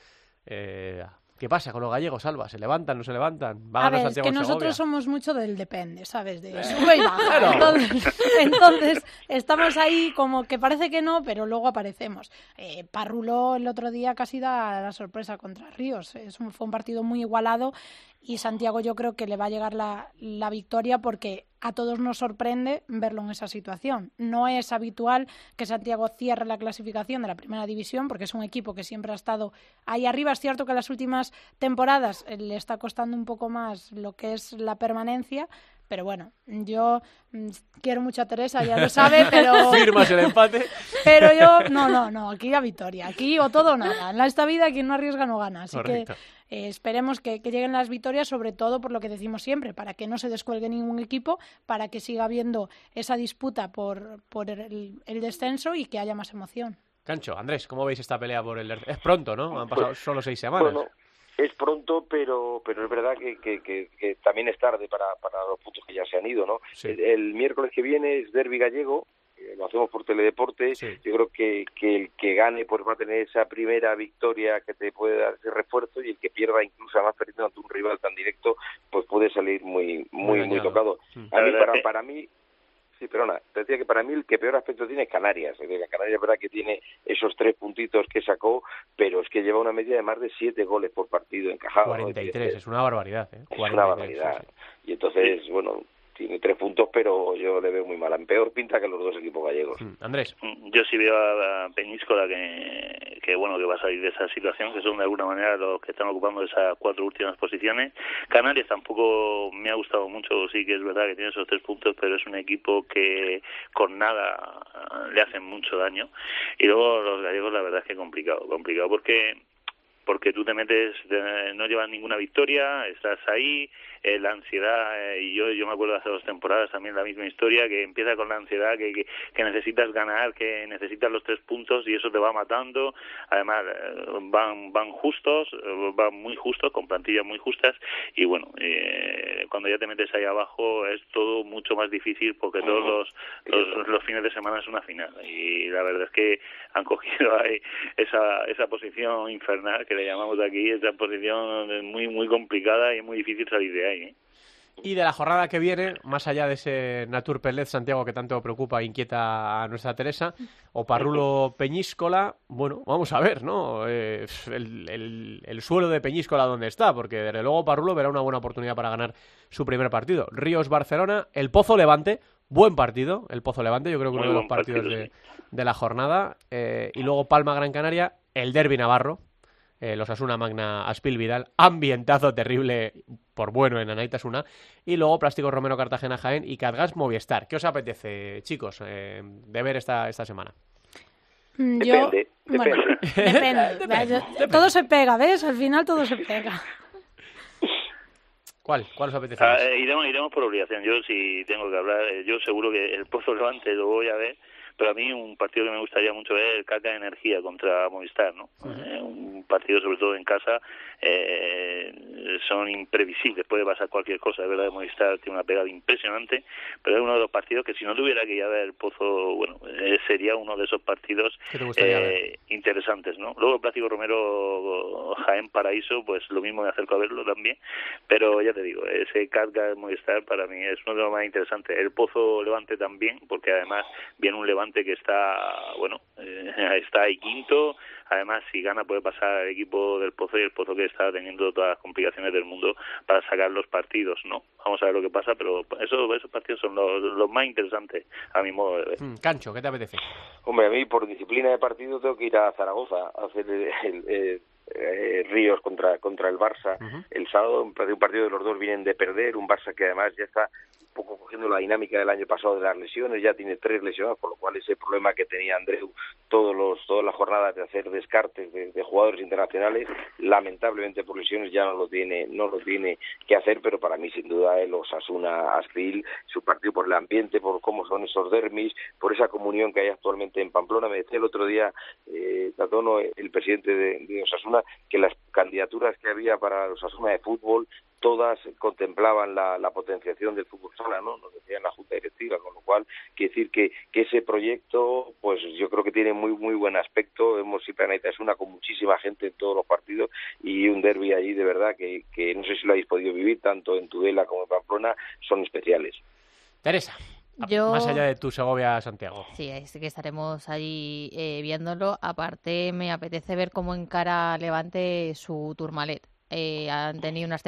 ¿Qué pasa con los gallegos, Alba? ¿Se levantan, no se levantan? A ver, es que nosotros somos mucho del depende, ¿sabes? De sube y baja. Entonces, estamos ahí como que parece que no, pero luego aparecemos. Parrulo el otro día casi da la sorpresa contra Ríos. Fue un partido muy igualado y Santiago yo creo que le va a llegar la victoria, porque a todos nos sorprende verlo en esa situación. No es habitual que Santiago cierre la clasificación de la primera división, porque es un equipo que siempre ha estado ahí arriba. Es cierto que en las últimas temporadas le está costando un poco más lo que es la permanencia, pero bueno, yo quiero mucho a Teresa, ya lo sabe, pero... ¿Firmas el empate? Pero yo, no, aquí la victoria, aquí o todo o nada. En esta vida quien no arriesga no gana, así Correcto. Que esperemos que lleguen las victorias, sobre todo por lo que decimos siempre, para que no se descuelgue ningún equipo, para que siga habiendo esa disputa por el descenso y que haya más emoción. Cancho, Andrés, ¿cómo veis esta pelea por el descenso? Es pronto, ¿no? Han pasado solo 6 semanas. Bueno, es pronto, pero es verdad que también es tarde para los puntos que ya se han ido, ¿no? Sí. El miércoles que viene es derbi gallego, lo hacemos por Teledeporte. Sí. Yo creo que el que gane pues va a tener esa primera victoria que te puede dar ese refuerzo, y el que pierda, incluso además perdiendo ante un rival tan directo, pues puede salir muy tocado. A mí, para mí... Sí, perdona, te decía que para mí el que peor aspecto tiene es Canarias. Canarias es verdad que tiene esos 3 puntitos que sacó, pero es que lleva una media de más de 7 goles por partido encajado. 43, ¿no? Es una barbaridad. Es una barbaridad. Sí. Y entonces, bueno, tiene 3 puntos, pero yo le veo muy mal. En peor pinta que los 2 equipos gallegos. Andrés. Yo sí veo a Peñíscola que va a salir de esa situación, que son de alguna manera los que están ocupando esas 4 últimas posiciones. Canarias tampoco me ha gustado mucho, sí que es verdad que tiene esos 3 puntos, pero es un equipo que con nada le hacen mucho daño. Y luego los gallegos, la verdad es que complicado porque tú te metes, no llevas ninguna victoria, estás ahí, la ansiedad, y yo me acuerdo hace 2 temporadas también la misma historia, que empieza con la ansiedad, que necesitas ganar, que necesitas los 3 puntos y eso te va matando. Además van justos, van muy justos, con plantillas muy justas, y bueno, cuando ya te metes ahí abajo es todo mucho más difícil, porque todos los fines de semana es una final, y la verdad es que han cogido ahí esa posición infernal que le llamamos aquí, esa posición muy muy complicada y es muy difícil salir de ahí, ¿eh? Y de la jornada que viene, más allá de ese Natur Pelez Santiago que tanto preocupa e inquieta a nuestra Teresa, o Parrulo Peñíscola, bueno, vamos a ver, ¿no? El suelo de Peñíscola dónde está, porque desde luego Parrulo verá una buena oportunidad para ganar su primer partido. Ríos Barcelona, el Pozo Levante, buen partido, el Pozo Levante, yo creo que uno de los partidos de la jornada, y luego Palma Gran Canaria, el Derbi Navarro, los Osasuna Magna Aspil Vidal, ambientazo terrible por bueno en Anaitasuna, y luego Plástico Romero Cartagena Jaén y Catgas Movistar. ¿Qué os apetece, chicos, de ver esta semana? Depende. Todo se pega, ¿ves? Al final todo se pega. ¿Cuál os apetece más? Iremos por obligación. Yo, si tengo que hablar, yo seguro que el Pozo Levante lo voy a ver, pero a mí un partido que me gustaría mucho ver es el Caca Energía contra Movistar, ¿no? Un partido sobre todo en casa, son imprevisibles, puede pasar cualquier cosa, de verdad. Movistar tiene una pegada impresionante, pero es uno de los partidos que si no tuviera que ir a ver el Pozo, bueno, sería uno de esos partidos interesantes, ¿no? Luego el Plástico Romero Jaén Paraíso, pues lo mismo me acerco a verlo también, pero ya te digo, ese Caca Movistar para mí es uno de los más interesantes. El Pozo Levante también, porque además viene un Levante que está, bueno, está ahí quinto. Además, si gana puede pasar al equipo del Pozo, y el Pozo que está teniendo todas las complicaciones del mundo para sacar los partidos, ¿no? Vamos a ver lo que pasa, pero esos partidos son los más interesantes a mi modo de ver. Cancho, ¿qué te apetece? Hombre, a mí por disciplina de partido tengo que ir a Zaragoza a hacer Ríos contra el Barça el sábado. Un partido de los dos vienen de perder, un Barça que además ya está un poco cogiendo la dinámica del año pasado de las lesiones, ya tiene 3 lesionados, por lo cual ese problema que tenía Andreu todas las jornadas de hacer descartes de jugadores internacionales, lamentablemente por lesiones ya no lo tiene que hacer, pero para mí sin duda el Osasuna Aspil, su partido por el ambiente, por cómo son esos derbis, por esa comunión que hay actualmente en Pamplona. Me decía el otro día Tatono, el presidente de Osasuna, que las candidaturas que había para el Osasuna de fútbol todas contemplaban la potenciación del fútbol sala, ¿no? Nos decía en la Junta Directiva, con lo cual quiere decir que ese proyecto, pues yo creo que tiene muy muy buen aspecto. Hemos siempre en Anaitasuna con muchísima gente en todos los partidos, y un derbi allí de verdad que no sé si lo habéis podido vivir, tanto en Tudela como en Pamplona, son especiales. Teresa, más allá de tu Segovia-Santiago. Sí, que estaremos allí viéndolo. Aparte, me apetece ver cómo encara Levante su Tourmalet. Han tenido unas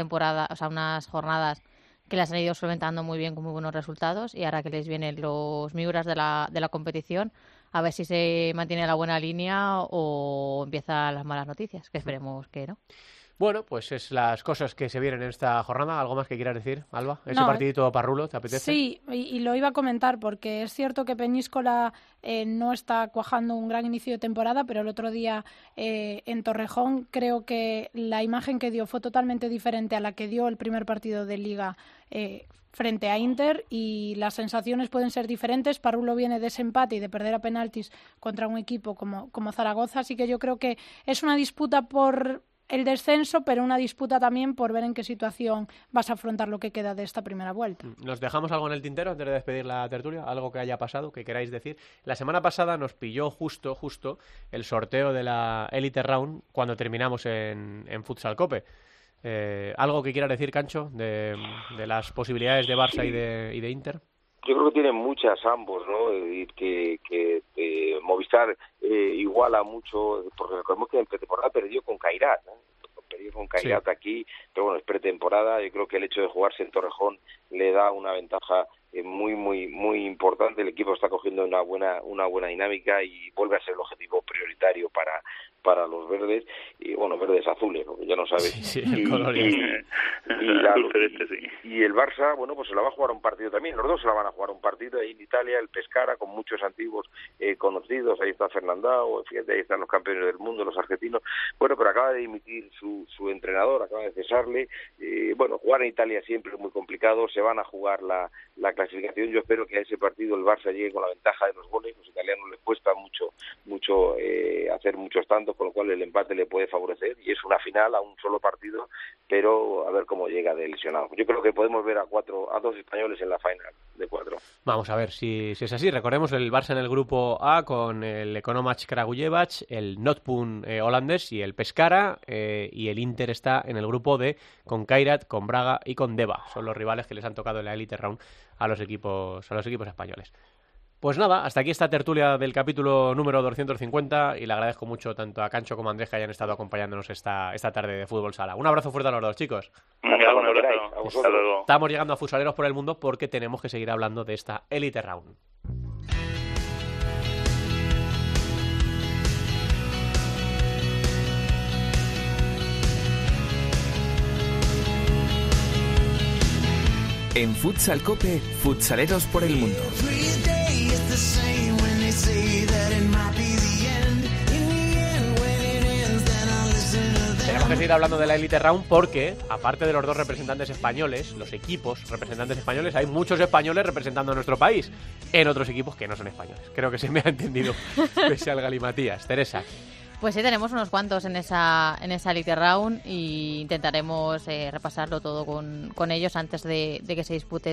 jornadas que las han ido solventando muy bien, con muy buenos resultados, y ahora que les vienen los Miuras de la competición, a ver si se mantiene la buena línea o empiezan las malas noticias, que esperemos que no. Bueno, pues es las cosas que se vienen en esta jornada. ¿Algo más que quieras decir, Alba? ¿Ese partidito Parrulo te apetece? Sí, y lo iba a comentar, porque es cierto que Peñíscola no está cuajando un gran inicio de temporada, pero el otro día en Torrejón creo que la imagen que dio fue totalmente diferente a la que dio el primer partido de Liga frente a Inter, y las sensaciones pueden ser diferentes. Parrulo viene de ese empate y de perder a penaltis contra un equipo como Zaragoza, así que yo creo que es una disputa por el descenso, pero una disputa también por ver en qué situación vas a afrontar lo que queda de esta primera vuelta. ¿Nos dejamos algo en el tintero antes de despedir la tertulia? ¿Algo que haya pasado, que queráis decir? La semana pasada nos pilló justo el sorteo de la Elite Round cuando terminamos en Futsal Cope. ¿Algo que quieras decir, Cancho, de las posibilidades de Barça y de Inter? Yo creo que tienen muchas ambos, ¿no? Y que Movistar iguala mucho, porque recordemos que en pretemporada perdió con Kairat, ¿no? Perdió con Kairat aquí, pero bueno, es pretemporada. Yo creo que el hecho de jugarse en Torrejón le da una ventaja muy muy muy importante. El equipo está cogiendo una buena dinámica y vuelve a ser el objetivo prioritario para los verdes, y bueno, verdes azules, porque ya no sabes. Sí, el color y el Barça, bueno, pues se la va a jugar un partido también, los dos se la van a jugar un partido ahí en Italia, el Pescara, con muchos antiguos conocidos, ahí está Fernandao, fíjate, ahí están los campeones del mundo, los argentinos, bueno, pero acaba de dimitir su entrenador, acaba de cesarle, bueno, jugar en Italia siempre es muy complicado, se van a jugar la clasificación, yo espero que a ese partido el Barça llegue con la ventaja de los goles, los italianos les cuesta mucho hacer muchos tantos, con lo cual el empate le puede favorecer, y es una final a un solo partido, pero a ver cómo llega de lesionado. Yo creo que podemos ver a dos españoles en la final de 4. Vamos a ver si es así. Recordemos el Barça en el grupo A con el Ekonomach Kragujevac, el Notpun holandés y el Pescara, y el Inter está en el grupo D con Kairat, con Braga y con Deva. Son los rivales que les han tocado en la Elite Round a los equipos españoles. Pues nada, hasta aquí esta tertulia del capítulo número 250 y le agradezco mucho tanto a Cancho como a Andrés que hayan estado acompañándonos esta tarde de Fútbol Sala. Un abrazo fuerte a los dos, chicos. Un abrazo. Hasta luego. Estamos llegando a Futsaleros por el Mundo porque tenemos que seguir hablando de esta Elite Round. En Futsal Cope, Futsaleros por el Mundo. Tenemos que seguir hablando de la Elite Round porque, aparte de los dos representantes españoles, los equipos representantes españoles, hay muchos españoles representando a nuestro país en otros equipos que no son españoles. Creo que se me ha entendido pese al galimatías. Teresa. Pues sí, tenemos unos cuantos en esa Elite Round y intentaremos repasarlo todo con ellos antes de que se dispute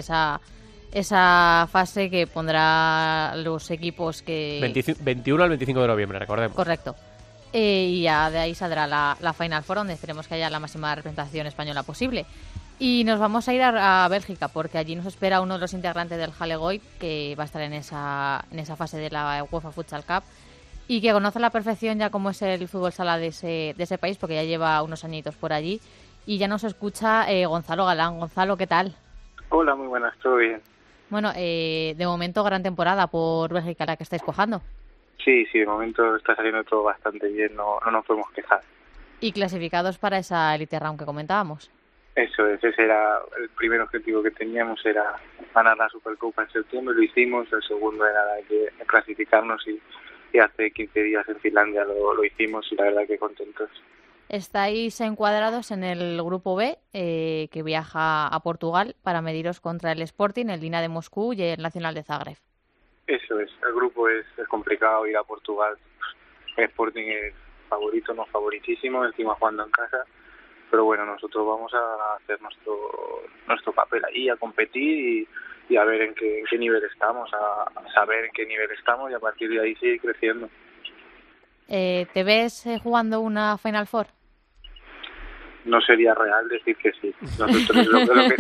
esa fase que pondrá los equipos que... 21 al 25 de noviembre, recordemos. Correcto. Y ya de ahí saldrá la Final Four, donde esperemos que haya la máxima representación española posible. Y nos vamos a ir a Bélgica, porque allí nos espera uno de los integrantes del Halegoy, que va a estar en esa fase de la UEFA Futsal Cup, y que conoce a la perfección ya cómo es el fútbol sala de ese país, porque ya lleva unos añitos por allí. Y ya nos escucha Gonzalo Galán. Gonzalo, ¿qué tal? Hola, muy buenas, todo bien. Bueno, de momento gran temporada por Bélgica la que estáis cuajando. Sí, de momento está saliendo todo bastante bien, no nos podemos quejar. ¿Y clasificados para esa Elite Round que comentábamos? Eso es, ese era el primer objetivo que teníamos, era ganar la Supercopa en septiembre, lo hicimos, el segundo era clasificarnos y hace 15 días en Finlandia lo hicimos y la verdad que contentos. Estáis encuadrados en el grupo B, que viaja a Portugal para mediros contra el Sporting, el Dinamo de Moscú y el Nacional de Zagreb. Eso es, el grupo es complicado ir a Portugal. El Sporting es favorito, no favoritísimo, encima jugando en casa. Pero bueno, nosotros vamos a hacer nuestro papel ahí, a competir y a ver en qué nivel estamos, a saber en qué nivel estamos y a partir de ahí seguir creciendo. ¿Te ves jugando una Final Four? No sería real decir que sí. Nosotros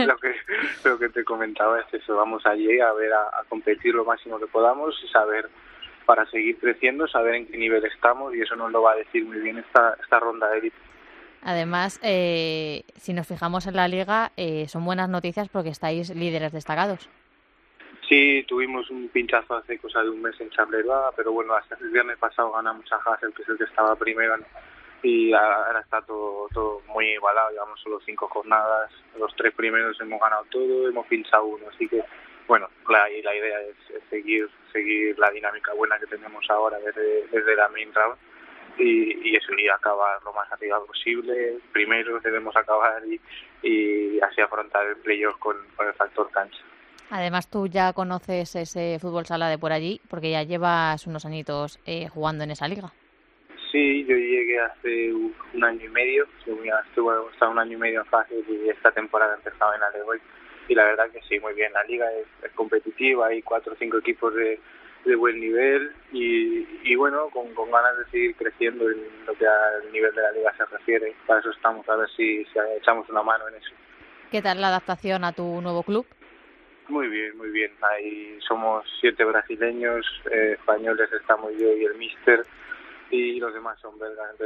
lo que te comentaba es eso, vamos allí a ver a competir lo máximo que podamos y saber, para seguir creciendo, saber en qué nivel estamos y eso nos lo va a decir muy bien esta ronda de élite. Además, si nos fijamos en la liga, son buenas noticias porque estáis líderes destacados. Sí, tuvimos un pinchazo hace cosa de un mes en Charleroi, pero bueno, hasta el viernes pasado ganamos a Hassel, que es el que estaba primero, y ahora está todo muy igualado, llevamos solo 5 jornadas, los 3 primeros hemos ganado todo, hemos pinchado uno, así que bueno, la idea es seguir la dinámica buena que tenemos ahora desde la main round y eso, y acabar lo más arriba posible, primero debemos acabar y así afrontar el playoff con el factor cancha. Además, tú ya conoces ese fútbol sala de por allí, porque ya llevas unos añitos jugando en esa liga. Sí, yo llegué hace un año y medio, estuve hasta un año y medio en fase y esta temporada empezaba en Alegoy y la verdad que sí, muy bien, la liga es competitiva, hay 4 o 5 equipos de buen nivel y bueno, con ganas de seguir creciendo en lo que al nivel de la liga se refiere, para eso estamos, a ver si echamos una mano en eso. ¿Qué tal la adaptación a tu nuevo club? Muy bien, ahí somos 7 brasileños, españoles estamos yo y el míster y los demás son belgas, entonces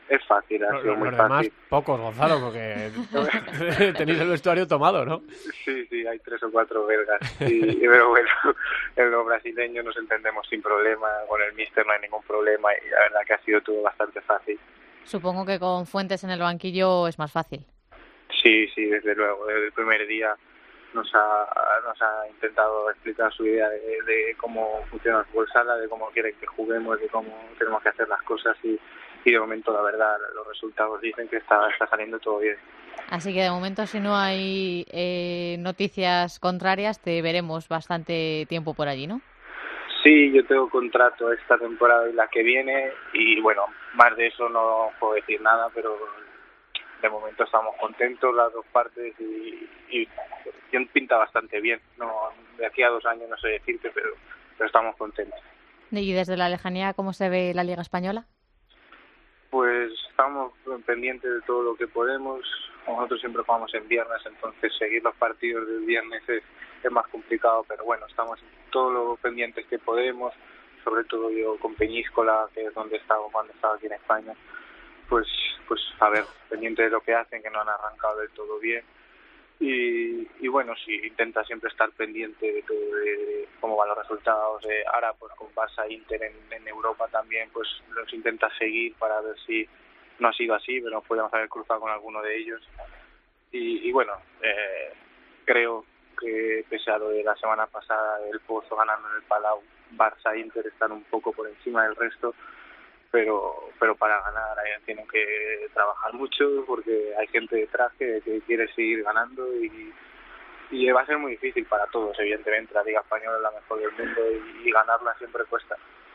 Es fácil, ha sido muy demás, fácil. Pocos, Gonzalo, porque tenéis el vestuario tomado, ¿no? Sí, hay 3 o 4 belgas. Pero bueno, en los brasileños nos entendemos sin problema, con el míster no hay ningún problema y la verdad que ha sido todo bastante fácil. Supongo que con Fuentes en el banquillo es más fácil. Sí, desde luego. Desde el primer día nos ha intentado explicar su idea de cómo funciona el fútbol sala, de cómo quiere que juguemos, de cómo tenemos que hacer las cosas y de momento, la verdad, los resultados dicen que está saliendo todo bien. Así que de momento, si no hay noticias contrarias, te veremos bastante tiempo por allí, ¿no? Sí, yo tengo contrato esta temporada y la que viene y bueno, más de eso no puedo decir nada, pero de momento estamos contentos las dos partes y pinta bastante bien. No, de aquí a 2 años no sé decirte, pero estamos contentos. ¿Y desde la lejanía cómo se ve la Liga Española? Pues estamos pendientes de todo lo que podemos. Nosotros siempre jugamos en viernes, entonces seguir los partidos del viernes es más complicado, pero bueno, estamos todos los pendientes que podemos, sobre todo yo con Peñíscola, que es donde estaba cuando estaba aquí en España, pues a ver, pendiente de lo que hacen, que no han arrancado del todo bien. Y bueno, sí, intenta siempre estar pendiente de todo, de cómo van los resultados. Ahora pues con Barça Inter en Europa también pues los intenta seguir para ver si no ha sido así, pero nos podemos haber cruzado con alguno de ellos. Y bueno, creo que pese a lo de la semana pasada, el Pozo ganando en el Palau, Barça Inter están un poco por encima del resto, pero para ganar tienen que trabajar mucho porque hay gente detrás que quiere seguir ganando y va a ser muy difícil para todos, evidentemente. La Liga Española es la mejor del mundo y ganarla siempre cuesta.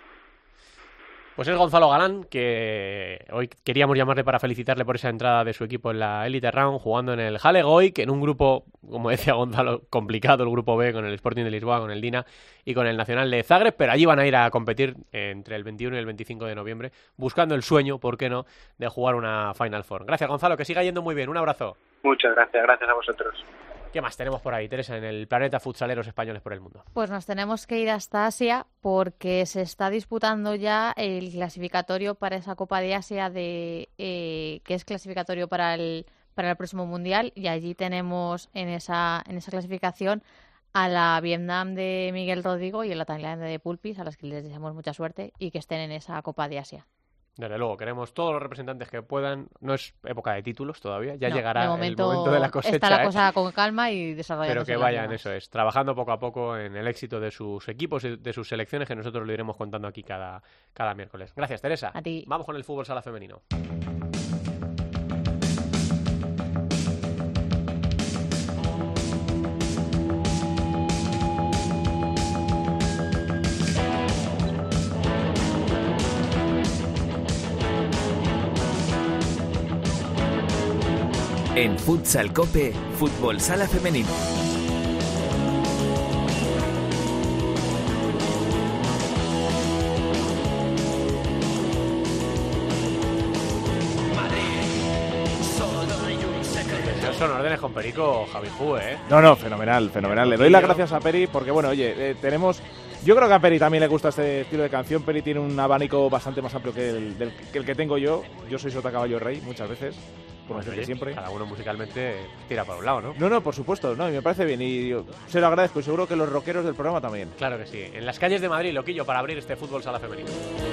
Pues es Gonzalo Galán, que hoy queríamos llamarle para felicitarle por esa entrada de su equipo en la Elite Round, jugando en el Halle Goik, en un grupo, como decía Gonzalo, complicado, el grupo B, con el Sporting de Lisboa, con el Dina y con el Nacional de Zagreb, pero allí van a ir a competir entre el 21 y el 25 de noviembre, buscando el sueño, ¿por qué no?, de jugar una Final Four. Gracias, Gonzalo, que siga yendo muy bien, un abrazo. Muchas gracias a vosotros. ¿Qué más tenemos por ahí, Teresa, en el planeta futsaleros españoles por el mundo? Pues nos tenemos que ir hasta Asia porque se está disputando ya el clasificatorio para esa Copa de Asia que es clasificatorio para el próximo Mundial, y allí tenemos en esa clasificación a la Vietnam de Miguel Rodrigo y a la Tailandia de Pulpis, a las que les deseamos mucha suerte y que estén en esa Copa de Asia. Desde luego, queremos todos los representantes que puedan. No es época de títulos todavía, ya no, llegará el momento de la cosecha. Está la cosa con calma y desarrollándose. Pero que vayan, eso es, trabajando poco a poco en el éxito de sus equipos y de sus selecciones, que nosotros lo iremos contando aquí cada miércoles. Gracias, Teresa. A ti. Vamos con el fútbol sala femenino. En Futsal Cope, fútbol sala femenino. Son órdenes con Perico, Javi Jú, ¿eh? No, fenomenal. Le doy las gracias a Peri porque, bueno, oye, tenemos... Yo creo que a Peri también le gusta este estilo de canción. Peri tiene un abanico bastante más amplio que el que tengo yo. Yo soy sota caballo rey muchas veces. Por decirte siempre. Cada uno musicalmente tira para un lado, ¿no? No, por supuesto, no, y me parece bien y yo se lo agradezco y seguro que los rockeros del programa también. Claro que sí. En las calles de Madrid, Loquillo, para abrir este fútbol sala femenino.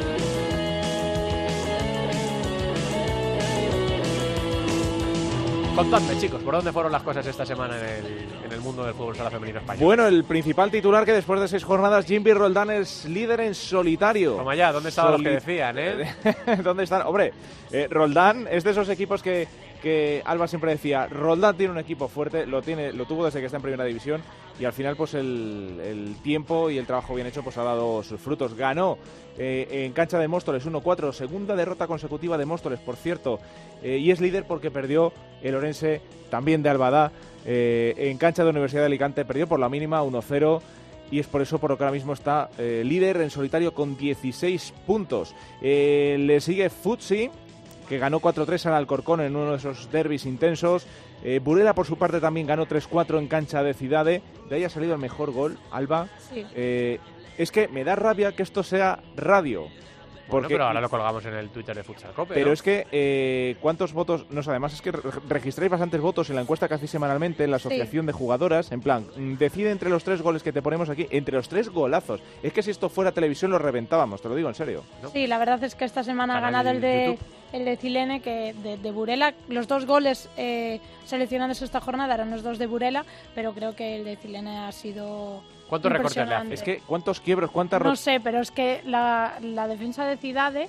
Contadme, chicos, ¿por dónde fueron las cosas esta semana en el mundo del fútbol sala femenino español? Bueno, el principal titular que después de 6 jornadas, Jimby Roldán es líder en solitario. Toma ya, ¿dónde estaban los que decían, ¿Dónde están? Hombre, Roldán es de esos equipos que Alba siempre decía, Roldán tiene un equipo fuerte, lo tuvo desde que está en primera división y al final pues el tiempo y el trabajo bien hecho pues ha dado sus frutos. Ganó en cancha de Móstoles 1-4, segunda derrota consecutiva de Móstoles, por cierto, y es líder porque perdió el Orense, también de Albadá, en cancha de Universidad de Alicante, perdió por la mínima 1-0. Y es por eso por lo que ahora mismo está líder en solitario con 16 puntos. Le sigue Futsi, que ganó 4-3 al Alcorcón en uno de esos derbis intensos. Burela, por su parte, también ganó 3-4 en cancha de Cidade. De ahí ha salido el mejor gol, Alba. Sí. Es que me da rabia que esto sea radio. Porque, pero ahora lo colgamos en el Twitter de Futsal Cope. Pero ¿no? es que, ¿cuántos votos? No sé, además es que registráis bastantes votos en la encuesta que hacéis semanalmente en la asociación de jugadoras. En plan, decide entre los 3 goles que te ponemos aquí, entre los 3 golazos. Es que si esto fuera televisión lo reventábamos, te lo digo en serio. ¿No? Sí, la verdad es que esta semana ha ganado el de Cilene, que de Burela. Los 2 goles seleccionados esta jornada eran los 2 de Burela, pero creo que el de Cilene ha sido... ¿Cuántos recortes le hace? Es que, ¿cuántos quiebros? ¿Cuántas No sé, pero es que la defensa de Cidade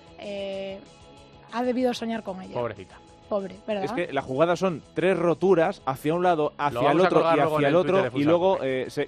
ha debido soñar con ella. Pobrecita. Pobre, ¿verdad? Es que la jugada son 3 roturas hacia un lado, hacia el otro y hacia el otro, y luego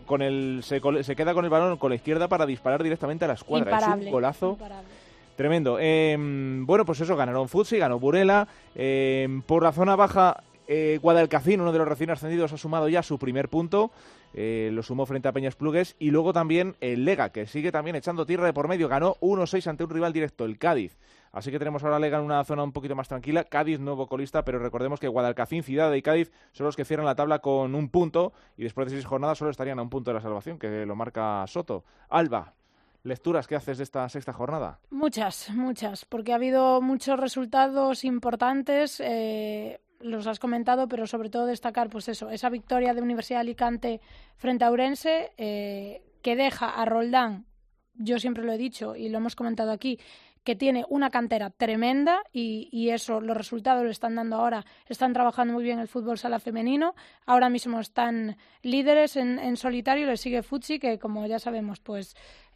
se queda con el balón con la izquierda para disparar directamente a la escuadra. Imparable, es un golazo. imparable. Tremendo. Bueno, pues eso, ganaron Futsi, ganó Burela. Por la zona baja, Guadalcacín, uno de los recién ascendidos, ha sumado ya su primer punto. Lo sumó frente a Peñas Plugues. Y luego también el Lega, que sigue también echando tierra de por medio. Ganó 1-6 ante un rival directo, el Cádiz. Así que tenemos ahora Lega en una zona un poquito más tranquila. Cádiz nuevo colista, pero recordemos que Guadalcacín, Cidade y Cádiz son los que cierran la tabla con un punto. Y después de 6 jornadas solo estarían a un punto de la salvación, que lo marca Soto. Alba, ¿lecturas que haces de esta 6ª jornada? Muchas, porque ha habido muchos resultados importantes, los has comentado, pero sobre todo destacar pues eso, esa victoria de Universidad de Alicante frente a Ourense, que deja a Roldán, yo siempre lo he dicho y lo hemos comentado aquí, que tiene una cantera tremenda y eso, los resultados lo están dando ahora. Están trabajando muy bien el fútbol sala femenino. Ahora mismo están líderes en solitario. Le sigue Futsi, que como ya sabemos, pues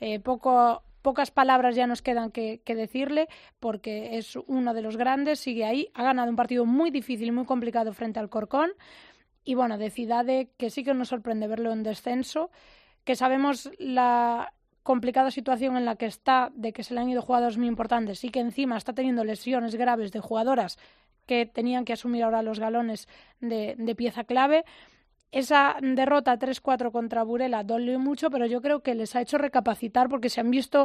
pocas palabras ya nos quedan que decirle, porque es uno de los grandes. Sigue ahí. Ha ganado un partido muy difícil y muy complicado frente al Corcón. Y bueno, de Cidade, que sí que nos sorprende verlo en descenso, que sabemos la complicada situación en la que está, de que se le han ido jugadores muy importantes y que encima está teniendo lesiones graves de jugadoras que tenían que asumir ahora los galones de pieza clave. Esa derrota 3-4 contra Burela dolió mucho, pero yo creo que les ha hecho recapacitar porque se han visto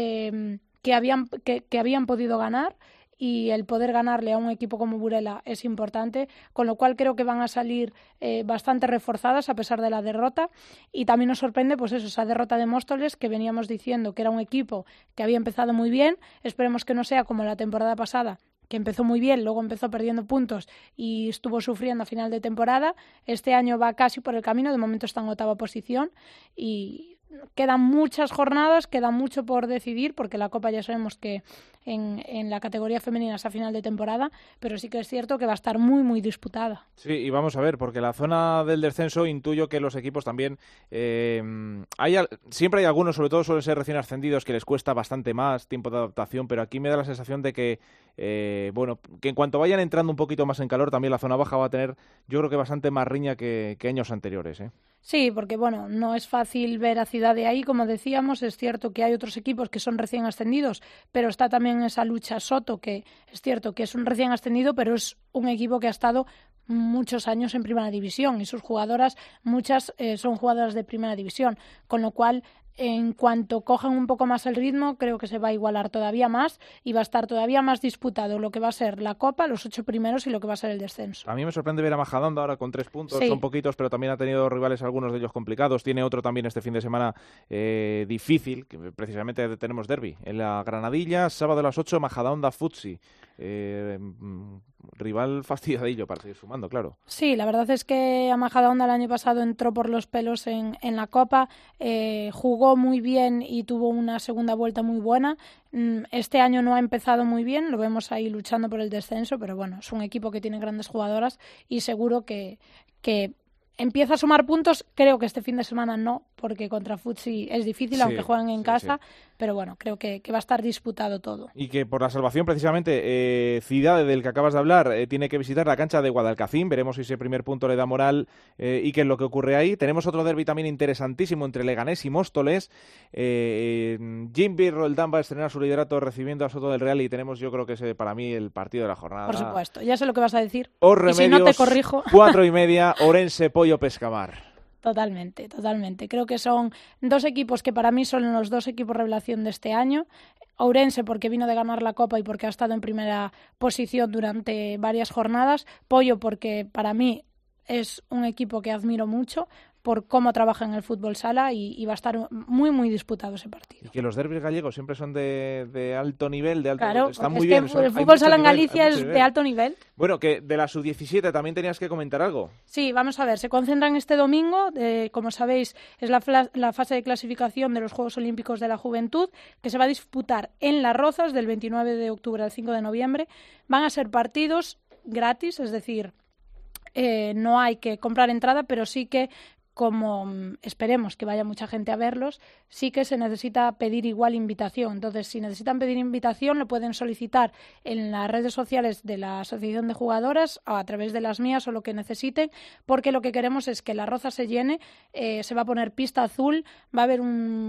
que habían podido ganar, y el poder ganarle a un equipo como Burela es importante, con lo cual creo que van a salir bastante reforzadas a pesar de la derrota. Y también nos sorprende pues eso, esa derrota de Móstoles, que veníamos diciendo que era un equipo que había empezado muy bien. Esperemos que no sea como la temporada pasada, que empezó muy bien, luego empezó perdiendo puntos y estuvo sufriendo a final de temporada. Este año va casi por el camino, de momento está en 8ª posición y quedan muchas jornadas, queda mucho por decidir, porque la Copa ya sabemos que en la categoría femenina es a final de temporada, pero sí que es cierto que va a estar muy, muy disputada. Sí, y vamos a ver, porque la zona del descenso intuyo que los equipos también... siempre hay algunos, sobre todo suelen ser recién ascendidos, que les cuesta bastante más tiempo de adaptación, pero aquí me da la sensación de que, que en cuanto vayan entrando un poquito más en calor, también la zona baja va a tener, yo creo que bastante más riña que años anteriores, ¿eh? Sí, porque bueno, no es fácil ver a Cidade ahí, como decíamos. Es cierto que hay otros equipos que son recién ascendidos, pero está también esa lucha Soto, que es cierto que es un recién ascendido, pero es un equipo que ha estado muchos años en Primera División y sus jugadoras, muchas son jugadoras de Primera División, con lo cual en cuanto cojan un poco más el ritmo, creo que se va a igualar todavía más y va a estar todavía más disputado lo que va a ser la Copa, los 8 primeros, y lo que va a ser el descenso. A mí me sorprende ver a Majadahonda ahora con 3 puntos, sí. Son poquitos, pero también ha tenido rivales, algunos de ellos complicados. Tiene otro también este fin de semana difícil, que precisamente tenemos derbi en la Granadilla, sábado a las 8, Majadahonda Futsi. Rival fastidiadillo para seguir sumando, claro. Sí, la verdad es que a Majadahonda el año pasado entró por los pelos en la Copa, jugó muy bien y tuvo una segunda vuelta muy buena. Este año no ha empezado muy bien, lo vemos ahí luchando por el descenso, pero bueno, es un equipo que tiene grandes jugadoras y seguro que empieza a sumar puntos. Creo que este fin de semana no, porque contra Futsi es difícil, aunque juegan en casa, pero bueno, creo que va a estar disputado todo. Y que por la salvación, precisamente, Cidade, del que acabas de hablar, tiene que visitar la cancha de Guadalcacín. Veremos si ese primer punto le da moral y qué es lo que ocurre ahí. Tenemos otro derbi también interesantísimo entre Leganés y Móstoles. Jimby Roldán va a estrenar su liderato recibiendo a Soto del Real y tenemos, yo creo que ese para mí el partido de la jornada. Por supuesto, ya sé lo que vas a decir. Y si no te corrijo. 4:30, Ourense, Pollo Pescamar. Totalmente. Creo que son dos equipos que para mí son los dos equipos revelación de este año. Ourense porque vino de ganar la Copa y porque ha estado en primera posición durante varias jornadas. Pollo porque para mí es un equipo que admiro mucho, por cómo trabaja en el fútbol sala y va a estar muy, muy disputado ese partido. Y que los derbis gallegos siempre son de alto nivel, Claro, están muy es bien. que el fútbol sala en Galicia es de alto nivel. Bueno, que de la sub-17 también tenías que comentar algo. Sí, vamos a ver, se concentran este domingo, como sabéis, es la fase de clasificación de los Juegos Olímpicos de la Juventud, que se va a disputar en Las Rozas del 29 de octubre al 5 de noviembre. Van a ser partidos gratis, es decir, no hay que comprar entrada, pero sí que, como esperemos que vaya mucha gente a verlos, sí que se necesita pedir igual invitación. Entonces, si necesitan pedir invitación, lo pueden solicitar en las redes sociales de la Asociación de Jugadoras o a través de las mías o lo que necesiten, porque lo que queremos es que la Roza se llene, se va a poner pista azul, va a haber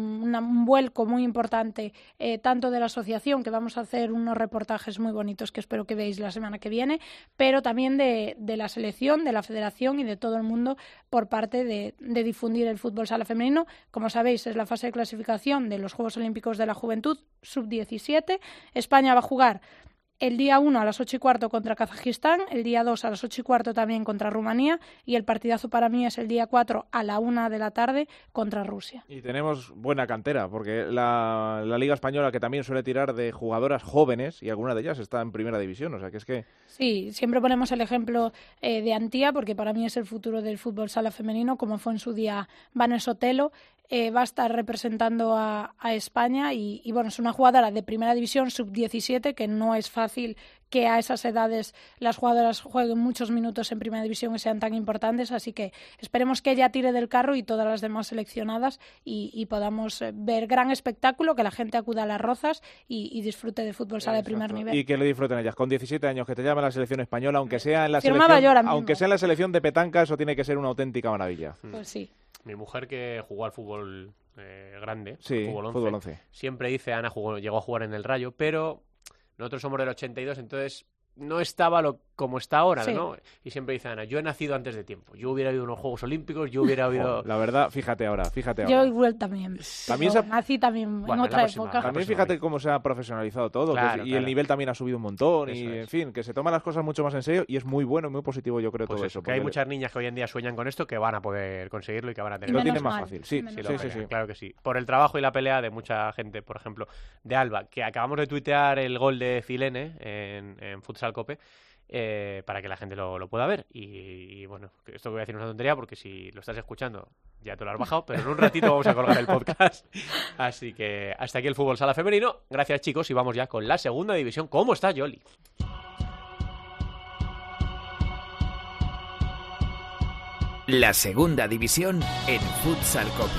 un vuelco muy importante, tanto de la asociación, que vamos a hacer unos reportajes muy bonitos que espero que veáis la semana que viene, pero también de la selección, de la federación y de todo el mundo por parte de difundir el fútbol sala femenino. Como sabéis, es la fase de clasificación de los Juegos Olímpicos de la Juventud sub-17. España va a jugar el día 1 a las 8:15 contra Kazajistán, el día 2 a las 8:15 también contra Rumanía y el partidazo para mí es el día 4 a la 1 de la tarde contra Rusia. Y tenemos buena cantera, porque la Liga Española, que también suele tirar de jugadoras jóvenes, y alguna de ellas está en primera división, o sea que es que... Sí, siempre ponemos el ejemplo de Antía, porque para mí es el futuro del fútbol sala femenino, como fue en su día Vanessa Otelo. Va a estar representando a España y bueno, es una jugadora de primera división sub-17, que no es fácil que a esas edades las jugadoras jueguen muchos minutos en primera división y sean tan importantes, así que esperemos que ella tire del carro y todas las demás seleccionadas y podamos ver gran espectáculo, que la gente acuda a Las Rozas y disfrute de fútbol sala de primer nivel. Y que lo disfruten ellas, con 17 años, que te llame la selección española, aunque sea en la selección de petanca, eso tiene que ser una auténtica maravilla. Pues sí. Mi mujer, que jugó al fútbol grande, sí, fútbol 11, siempre dice, Ana llegó a jugar en el Rayo, pero nosotros somos del 82, entonces no estaba como está ahora, sí, ¿no? Y siempre dice Ana, yo he nacido antes de tiempo. Yo hubiera ido a unos Juegos Olímpicos, yo hubiera ido... La verdad, fíjate ahora. Yo igual también. Nací también en otra época. También fíjate cómo se ha profesionalizado todo. Claro, y el nivel también ha subido un montón. Eso en fin, que se toman las cosas mucho más en serio y es muy bueno y muy positivo, yo creo, pues todo eso. Que hay muchas niñas que hoy en día sueñan con esto, que van a poder conseguirlo y que van a tener... Lo tienen más fácil, sí. Claro que sí. Por el trabajo y la pelea de mucha gente, por ejemplo, de Alba, que acabamos de tuitear el gol de Filene en Futsal Cope, para que la gente lo pueda ver. Y bueno, esto que voy a decir es una tontería, porque si lo estás escuchando ya te lo has bajado, pero en un ratito vamos a colgar el podcast. Así que hasta aquí el fútbol sala femenino. Gracias, chicos, y vamos ya con la segunda división. ¿Cómo está Yoli? La segunda división en Futsal Cope.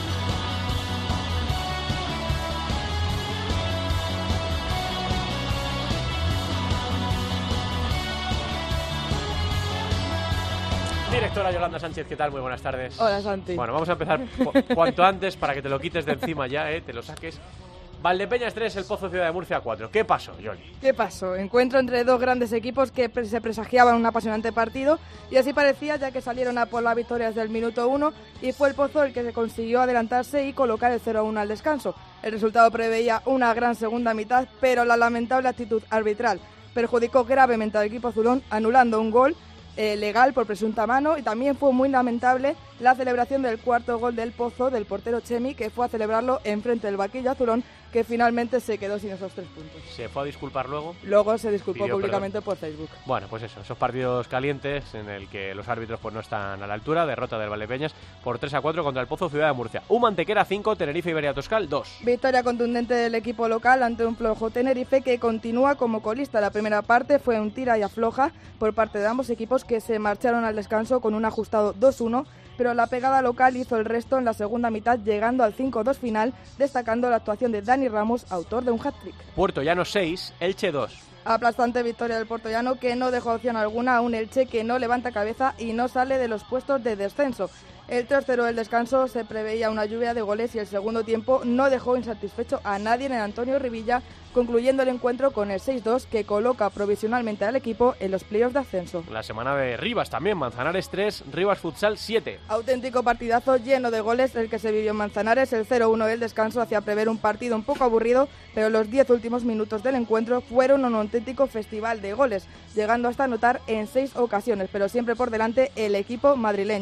Directora Yolanda Sánchez, ¿qué tal? Muy buenas tardes. Hola, Santi. Bueno, vamos a empezar cuanto antes para que te lo quites de encima ya, te lo saques. Valdepeñas 3, el Pozo Ciudad de Murcia 4. ¿Qué pasó, Yoli? ¿Qué pasó? Encuentro entre dos grandes equipos que se presagiaban un apasionante partido y así parecía, ya que salieron a por las victorias del minuto 1 y fue el Pozo el que se consiguió adelantarse y colocar el 0-1 al descanso. El resultado preveía una gran segunda mitad, pero la lamentable actitud arbitral perjudicó gravemente al equipo azulón, anulando un gol legal por presunta mano, y también fue muy lamentable la celebración del cuarto gol del Pozo del portero Chemi, que fue a celebrarlo enfrente del banquillo azulón, que finalmente se quedó sin esos 3 puntos. ¿Se fue a disculpar luego? Luego se disculpó públicamente por Facebook. Bueno, pues eso, esos partidos calientes en el que los árbitros pues no están a la altura. Derrota del Valdepeñas por 3-4 contra el Pozo Ciudad de Murcia. Mantequera 5, Tenerife Iberia Toscal 2. Victoria contundente del equipo local ante un flojo Tenerife, que continúa como colista. La primera parte fue un tira y afloja por parte de ambos equipos, que se marcharon al descanso con un ajustado 2-1, pero la pegada local hizo el resto en la segunda mitad, llegando al 5-2 final, destacando la actuación de Dani Ramos, autor de un hat-trick. Puertollano 6, Elche 2. Aplastante victoria del Puertollano, que no dejó opción alguna a un Elche que no levanta cabeza y no sale de los puestos de descenso. El 3-0 del descanso se preveía una lluvia de goles y el segundo tiempo no dejó insatisfecho a nadie en el Antonio Rivilla, concluyendo el encuentro con el 6-2, que coloca provisionalmente al equipo en los playoffs de ascenso. La semana de Rivas también, Manzanares 3, Rivas Futsal 7. Auténtico partidazo lleno de goles el que se vivió en Manzanares. El 0-1 del descanso hacía prever un partido un poco aburrido, pero los 10 últimos minutos del encuentro fueron un auténtico festival de goles, llegando hasta anotar en 6 ocasiones, pero siempre por delante el equipo madrileño.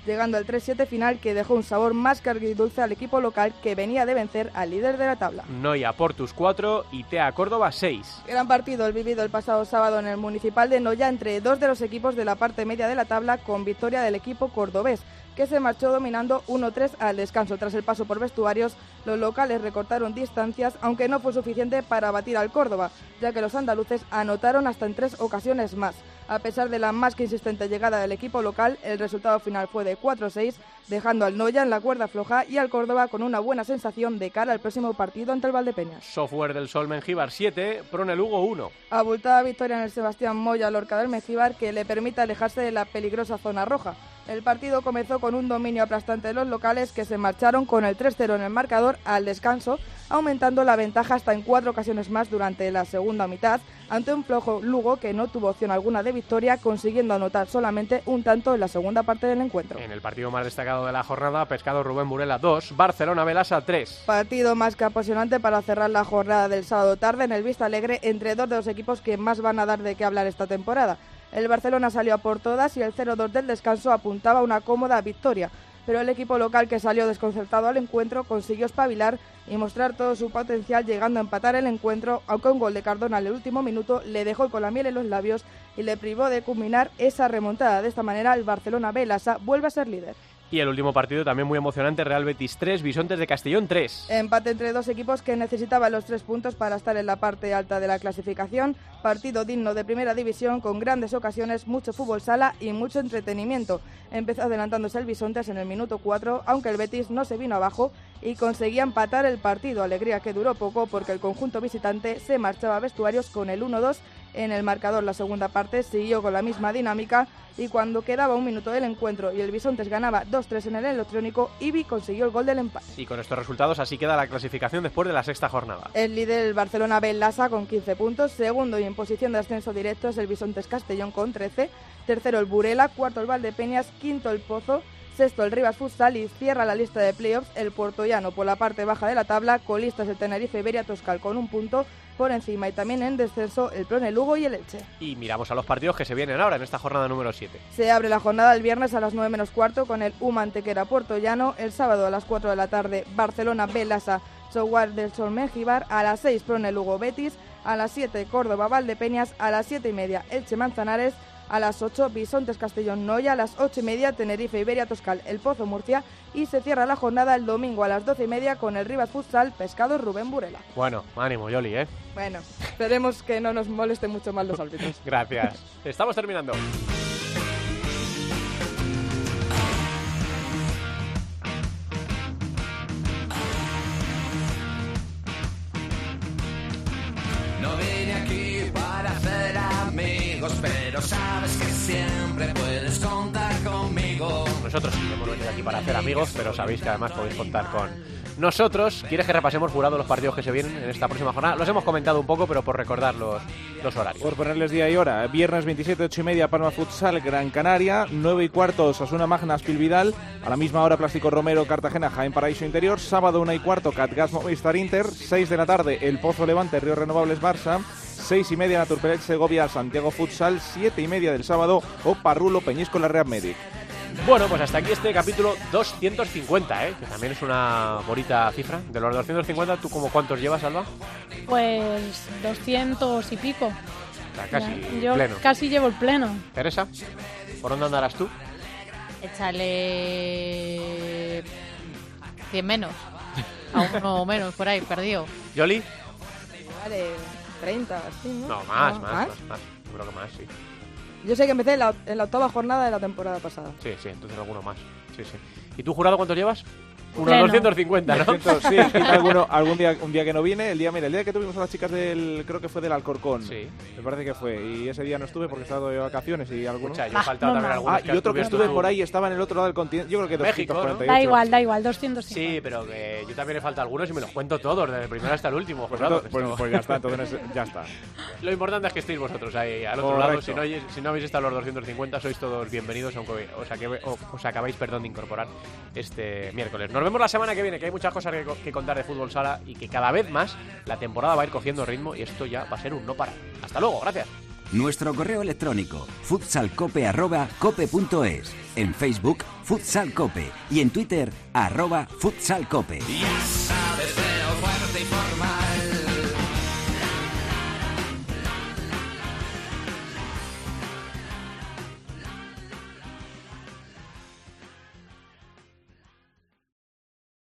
llegando al 3-7 final que dejó un sabor más que agridulce al equipo local que venía de vencer al líder de la tabla. Noia Portus 4 y TEA Córdoba 6. Gran partido el vivido el pasado sábado en el Municipal de Noia entre dos de los equipos de la parte media de la tabla, con victoria del equipo cordobés, que se marchó dominando 1-3 al descanso. Tras el paso por vestuarios, los locales recortaron distancias, aunque no fue suficiente para batir al Córdoba, ya que los andaluces anotaron hasta en 3 ocasiones más. A pesar de la más que insistente llegada del equipo local, el resultado final fue de 4-6, dejando al Noia en la cuerda floja y al Córdoba con una buena sensación de cara al próximo partido ante el Valdepeñas. Software del Sol Mengíbar 7, Prone Lugo 1. Abultada victoria en el Sebastián Moya Lorca del Mengíbar que le permite alejarse de la peligrosa zona roja. El partido comenzó con un dominio aplastante de los locales, que se marcharon con el 3-0 en el marcador al descanso, aumentando la ventaja hasta en 4 ocasiones más durante la segunda mitad, ante un flojo Lugo que no tuvo opción alguna de victoria, consiguiendo anotar solamente un tanto en la segunda parte del encuentro. En el partido más destacado de la jornada, Pescado Rubén Burela 2, Barcelona Belasa 3. Partido más que apasionante para cerrar la jornada del sábado tarde en el Vista Alegre entre dos de los equipos que más van a dar de qué hablar esta temporada. El Barcelona salió a por todas y el 0-2 del descanso apuntaba a una cómoda victoria, pero el equipo local, que salió desconcertado al encuentro, consiguió espabilar y mostrar todo su potencial, llegando a empatar el encuentro, aunque un gol de Cardona en el último minuto le dejó con la miel en los labios y le privó de culminar esa remontada. De esta manera, el Barcelona Belasa vuelve a ser líder. Y el último partido también muy emocionante, Real Betis 3, Bisontes de Castellón 3. Empate entre dos equipos que necesitaban los 3 puntos para estar en la parte alta de la clasificación. Partido digno de primera división, con grandes ocasiones, mucho fútbol sala y mucho entretenimiento. Empezó adelantándose el Bisontes en el minuto 4, aunque el Betis no se vino abajo y conseguía empatar el partido. Alegría que duró poco porque el conjunto visitante se marchaba a vestuarios con el 1-2 en el marcador. La segunda parte siguió con la misma dinámica y cuando quedaba un minuto del encuentro y el Bisontes ganaba 2-3 en el electrónico, Ibi consiguió el gol del empate. Y con estos resultados así queda la clasificación después de la sexta jornada. El líder, el Barcelona Belasa, con 15 puntos. Segundo y en posición de ascenso directo es el Bisontes Castellón con 13. Tercero el Burela, cuarto el Valdepeñas, quinto el Pozo, sexto el Rivas Futsal y cierra la lista de playoffs el Puertollano. Por la parte baja de la tabla, colistas el Tenerife Iberia Toscal con 1 punto por encima, y también en descenso el Prone Lugo y el Elche. Y miramos a los partidos que se vienen ahora en esta jornada número 7. Se abre la jornada el viernes a las 9 menos cuarto con el UMA Antequera Puertollano. El sábado a las 4 de la tarde Barcelona Belasa Software del Sol Mengíbar. A las 6 Prone Lugo Betis. A las 7 Córdoba Valdepeñas. A las 7:30 Elche Manzanares. A las 8 Bisontes Castellón Noia. A las 8:30 Tenerife Iberia Toscal El Pozo Murcia. Y se cierra la jornada el domingo a las 12:30 con el Rivas Futsal Pescado Rubén Burela. Bueno, ánimo, Yoli, ¿eh? Bueno, esperemos que no nos molesten mucho más los árbitros. Gracias. Estamos terminando. No vine aquí para hacer amigos, pero sabes que siempre puedes contar conmigo. Nosotros sí hemos venido aquí para hacer amigos, pero sabéis que además podéis contar con nosotros. ¿Quieres que repasemos, Jurado, los partidos que se vienen en esta próxima jornada? Los hemos comentado un poco, pero por recordar los horarios. Por ponerles día y hora. Viernes 27, 8:30, Palma Futsal, Gran Canaria. 9:15, Osasuna Magna, Spilvidal. A la misma hora, Plástico Romero, Cartagena, Jaén Paraíso Interior. Sábado, 1:15, Catgas Movistar Inter. 6 de la tarde, El Pozo Levante, Río Renovables Barça. 6:30, Naturpelec Segovia, Santiago Futsal. 7:30 del sábado, Oparrulo, Peñíscola, la Real Medic. Bueno, pues hasta aquí este capítulo 250, que también es una bonita cifra. De los 250, ¿tú como cuántos llevas, Alba? Pues 200 y pico. O sea, casi yo pleno. Casi llevo el pleno. Teresa, ¿por dónde andarás tú? Échale 100 menos. A uno menos, por ahí, perdido. ¿Yoli? Vale, 30, así, ¿no? No, más. Yo creo que más, sí. Yo sé que empecé en la octava jornada de la temporada pasada. Sí, entonces alguno más. Sí. ¿Y tú, Jurado, cuántos llevas? Unos Pleno. 250, ¿no? 200, sí, un día que no viene, el día que tuvimos a las chicas creo que fue del Alcorcón. Sí. Me parece que fue. Y ese día no estuve porque estaba de vacaciones y algunos. Escucha, yo he faltado también algunos. Y otro que estuve por ahí estaba en el otro lado del continente. Yo creo que México, 248. ¿no? Da igual, 250. Sí, pero que yo también he faltado algunos y me los cuento todos, desde el primero hasta el último. Pues ya está, entonces ya está. Lo importante es que estéis vosotros ahí al otro lado. Si no habéis estado los 250, sois todos bienvenidos, aunque os acabáis de incorporar este miércoles. Nos vemos la semana que viene, que hay muchas cosas que contar de fútbol sala y que cada vez más la temporada va a ir cogiendo ritmo y esto ya va a ser un no parar. Hasta luego, gracias. Nuestro correo electrónico futsalcope@cope.es, en Facebook Futsal Cope y en Twitter @futsalcope. Ya sabes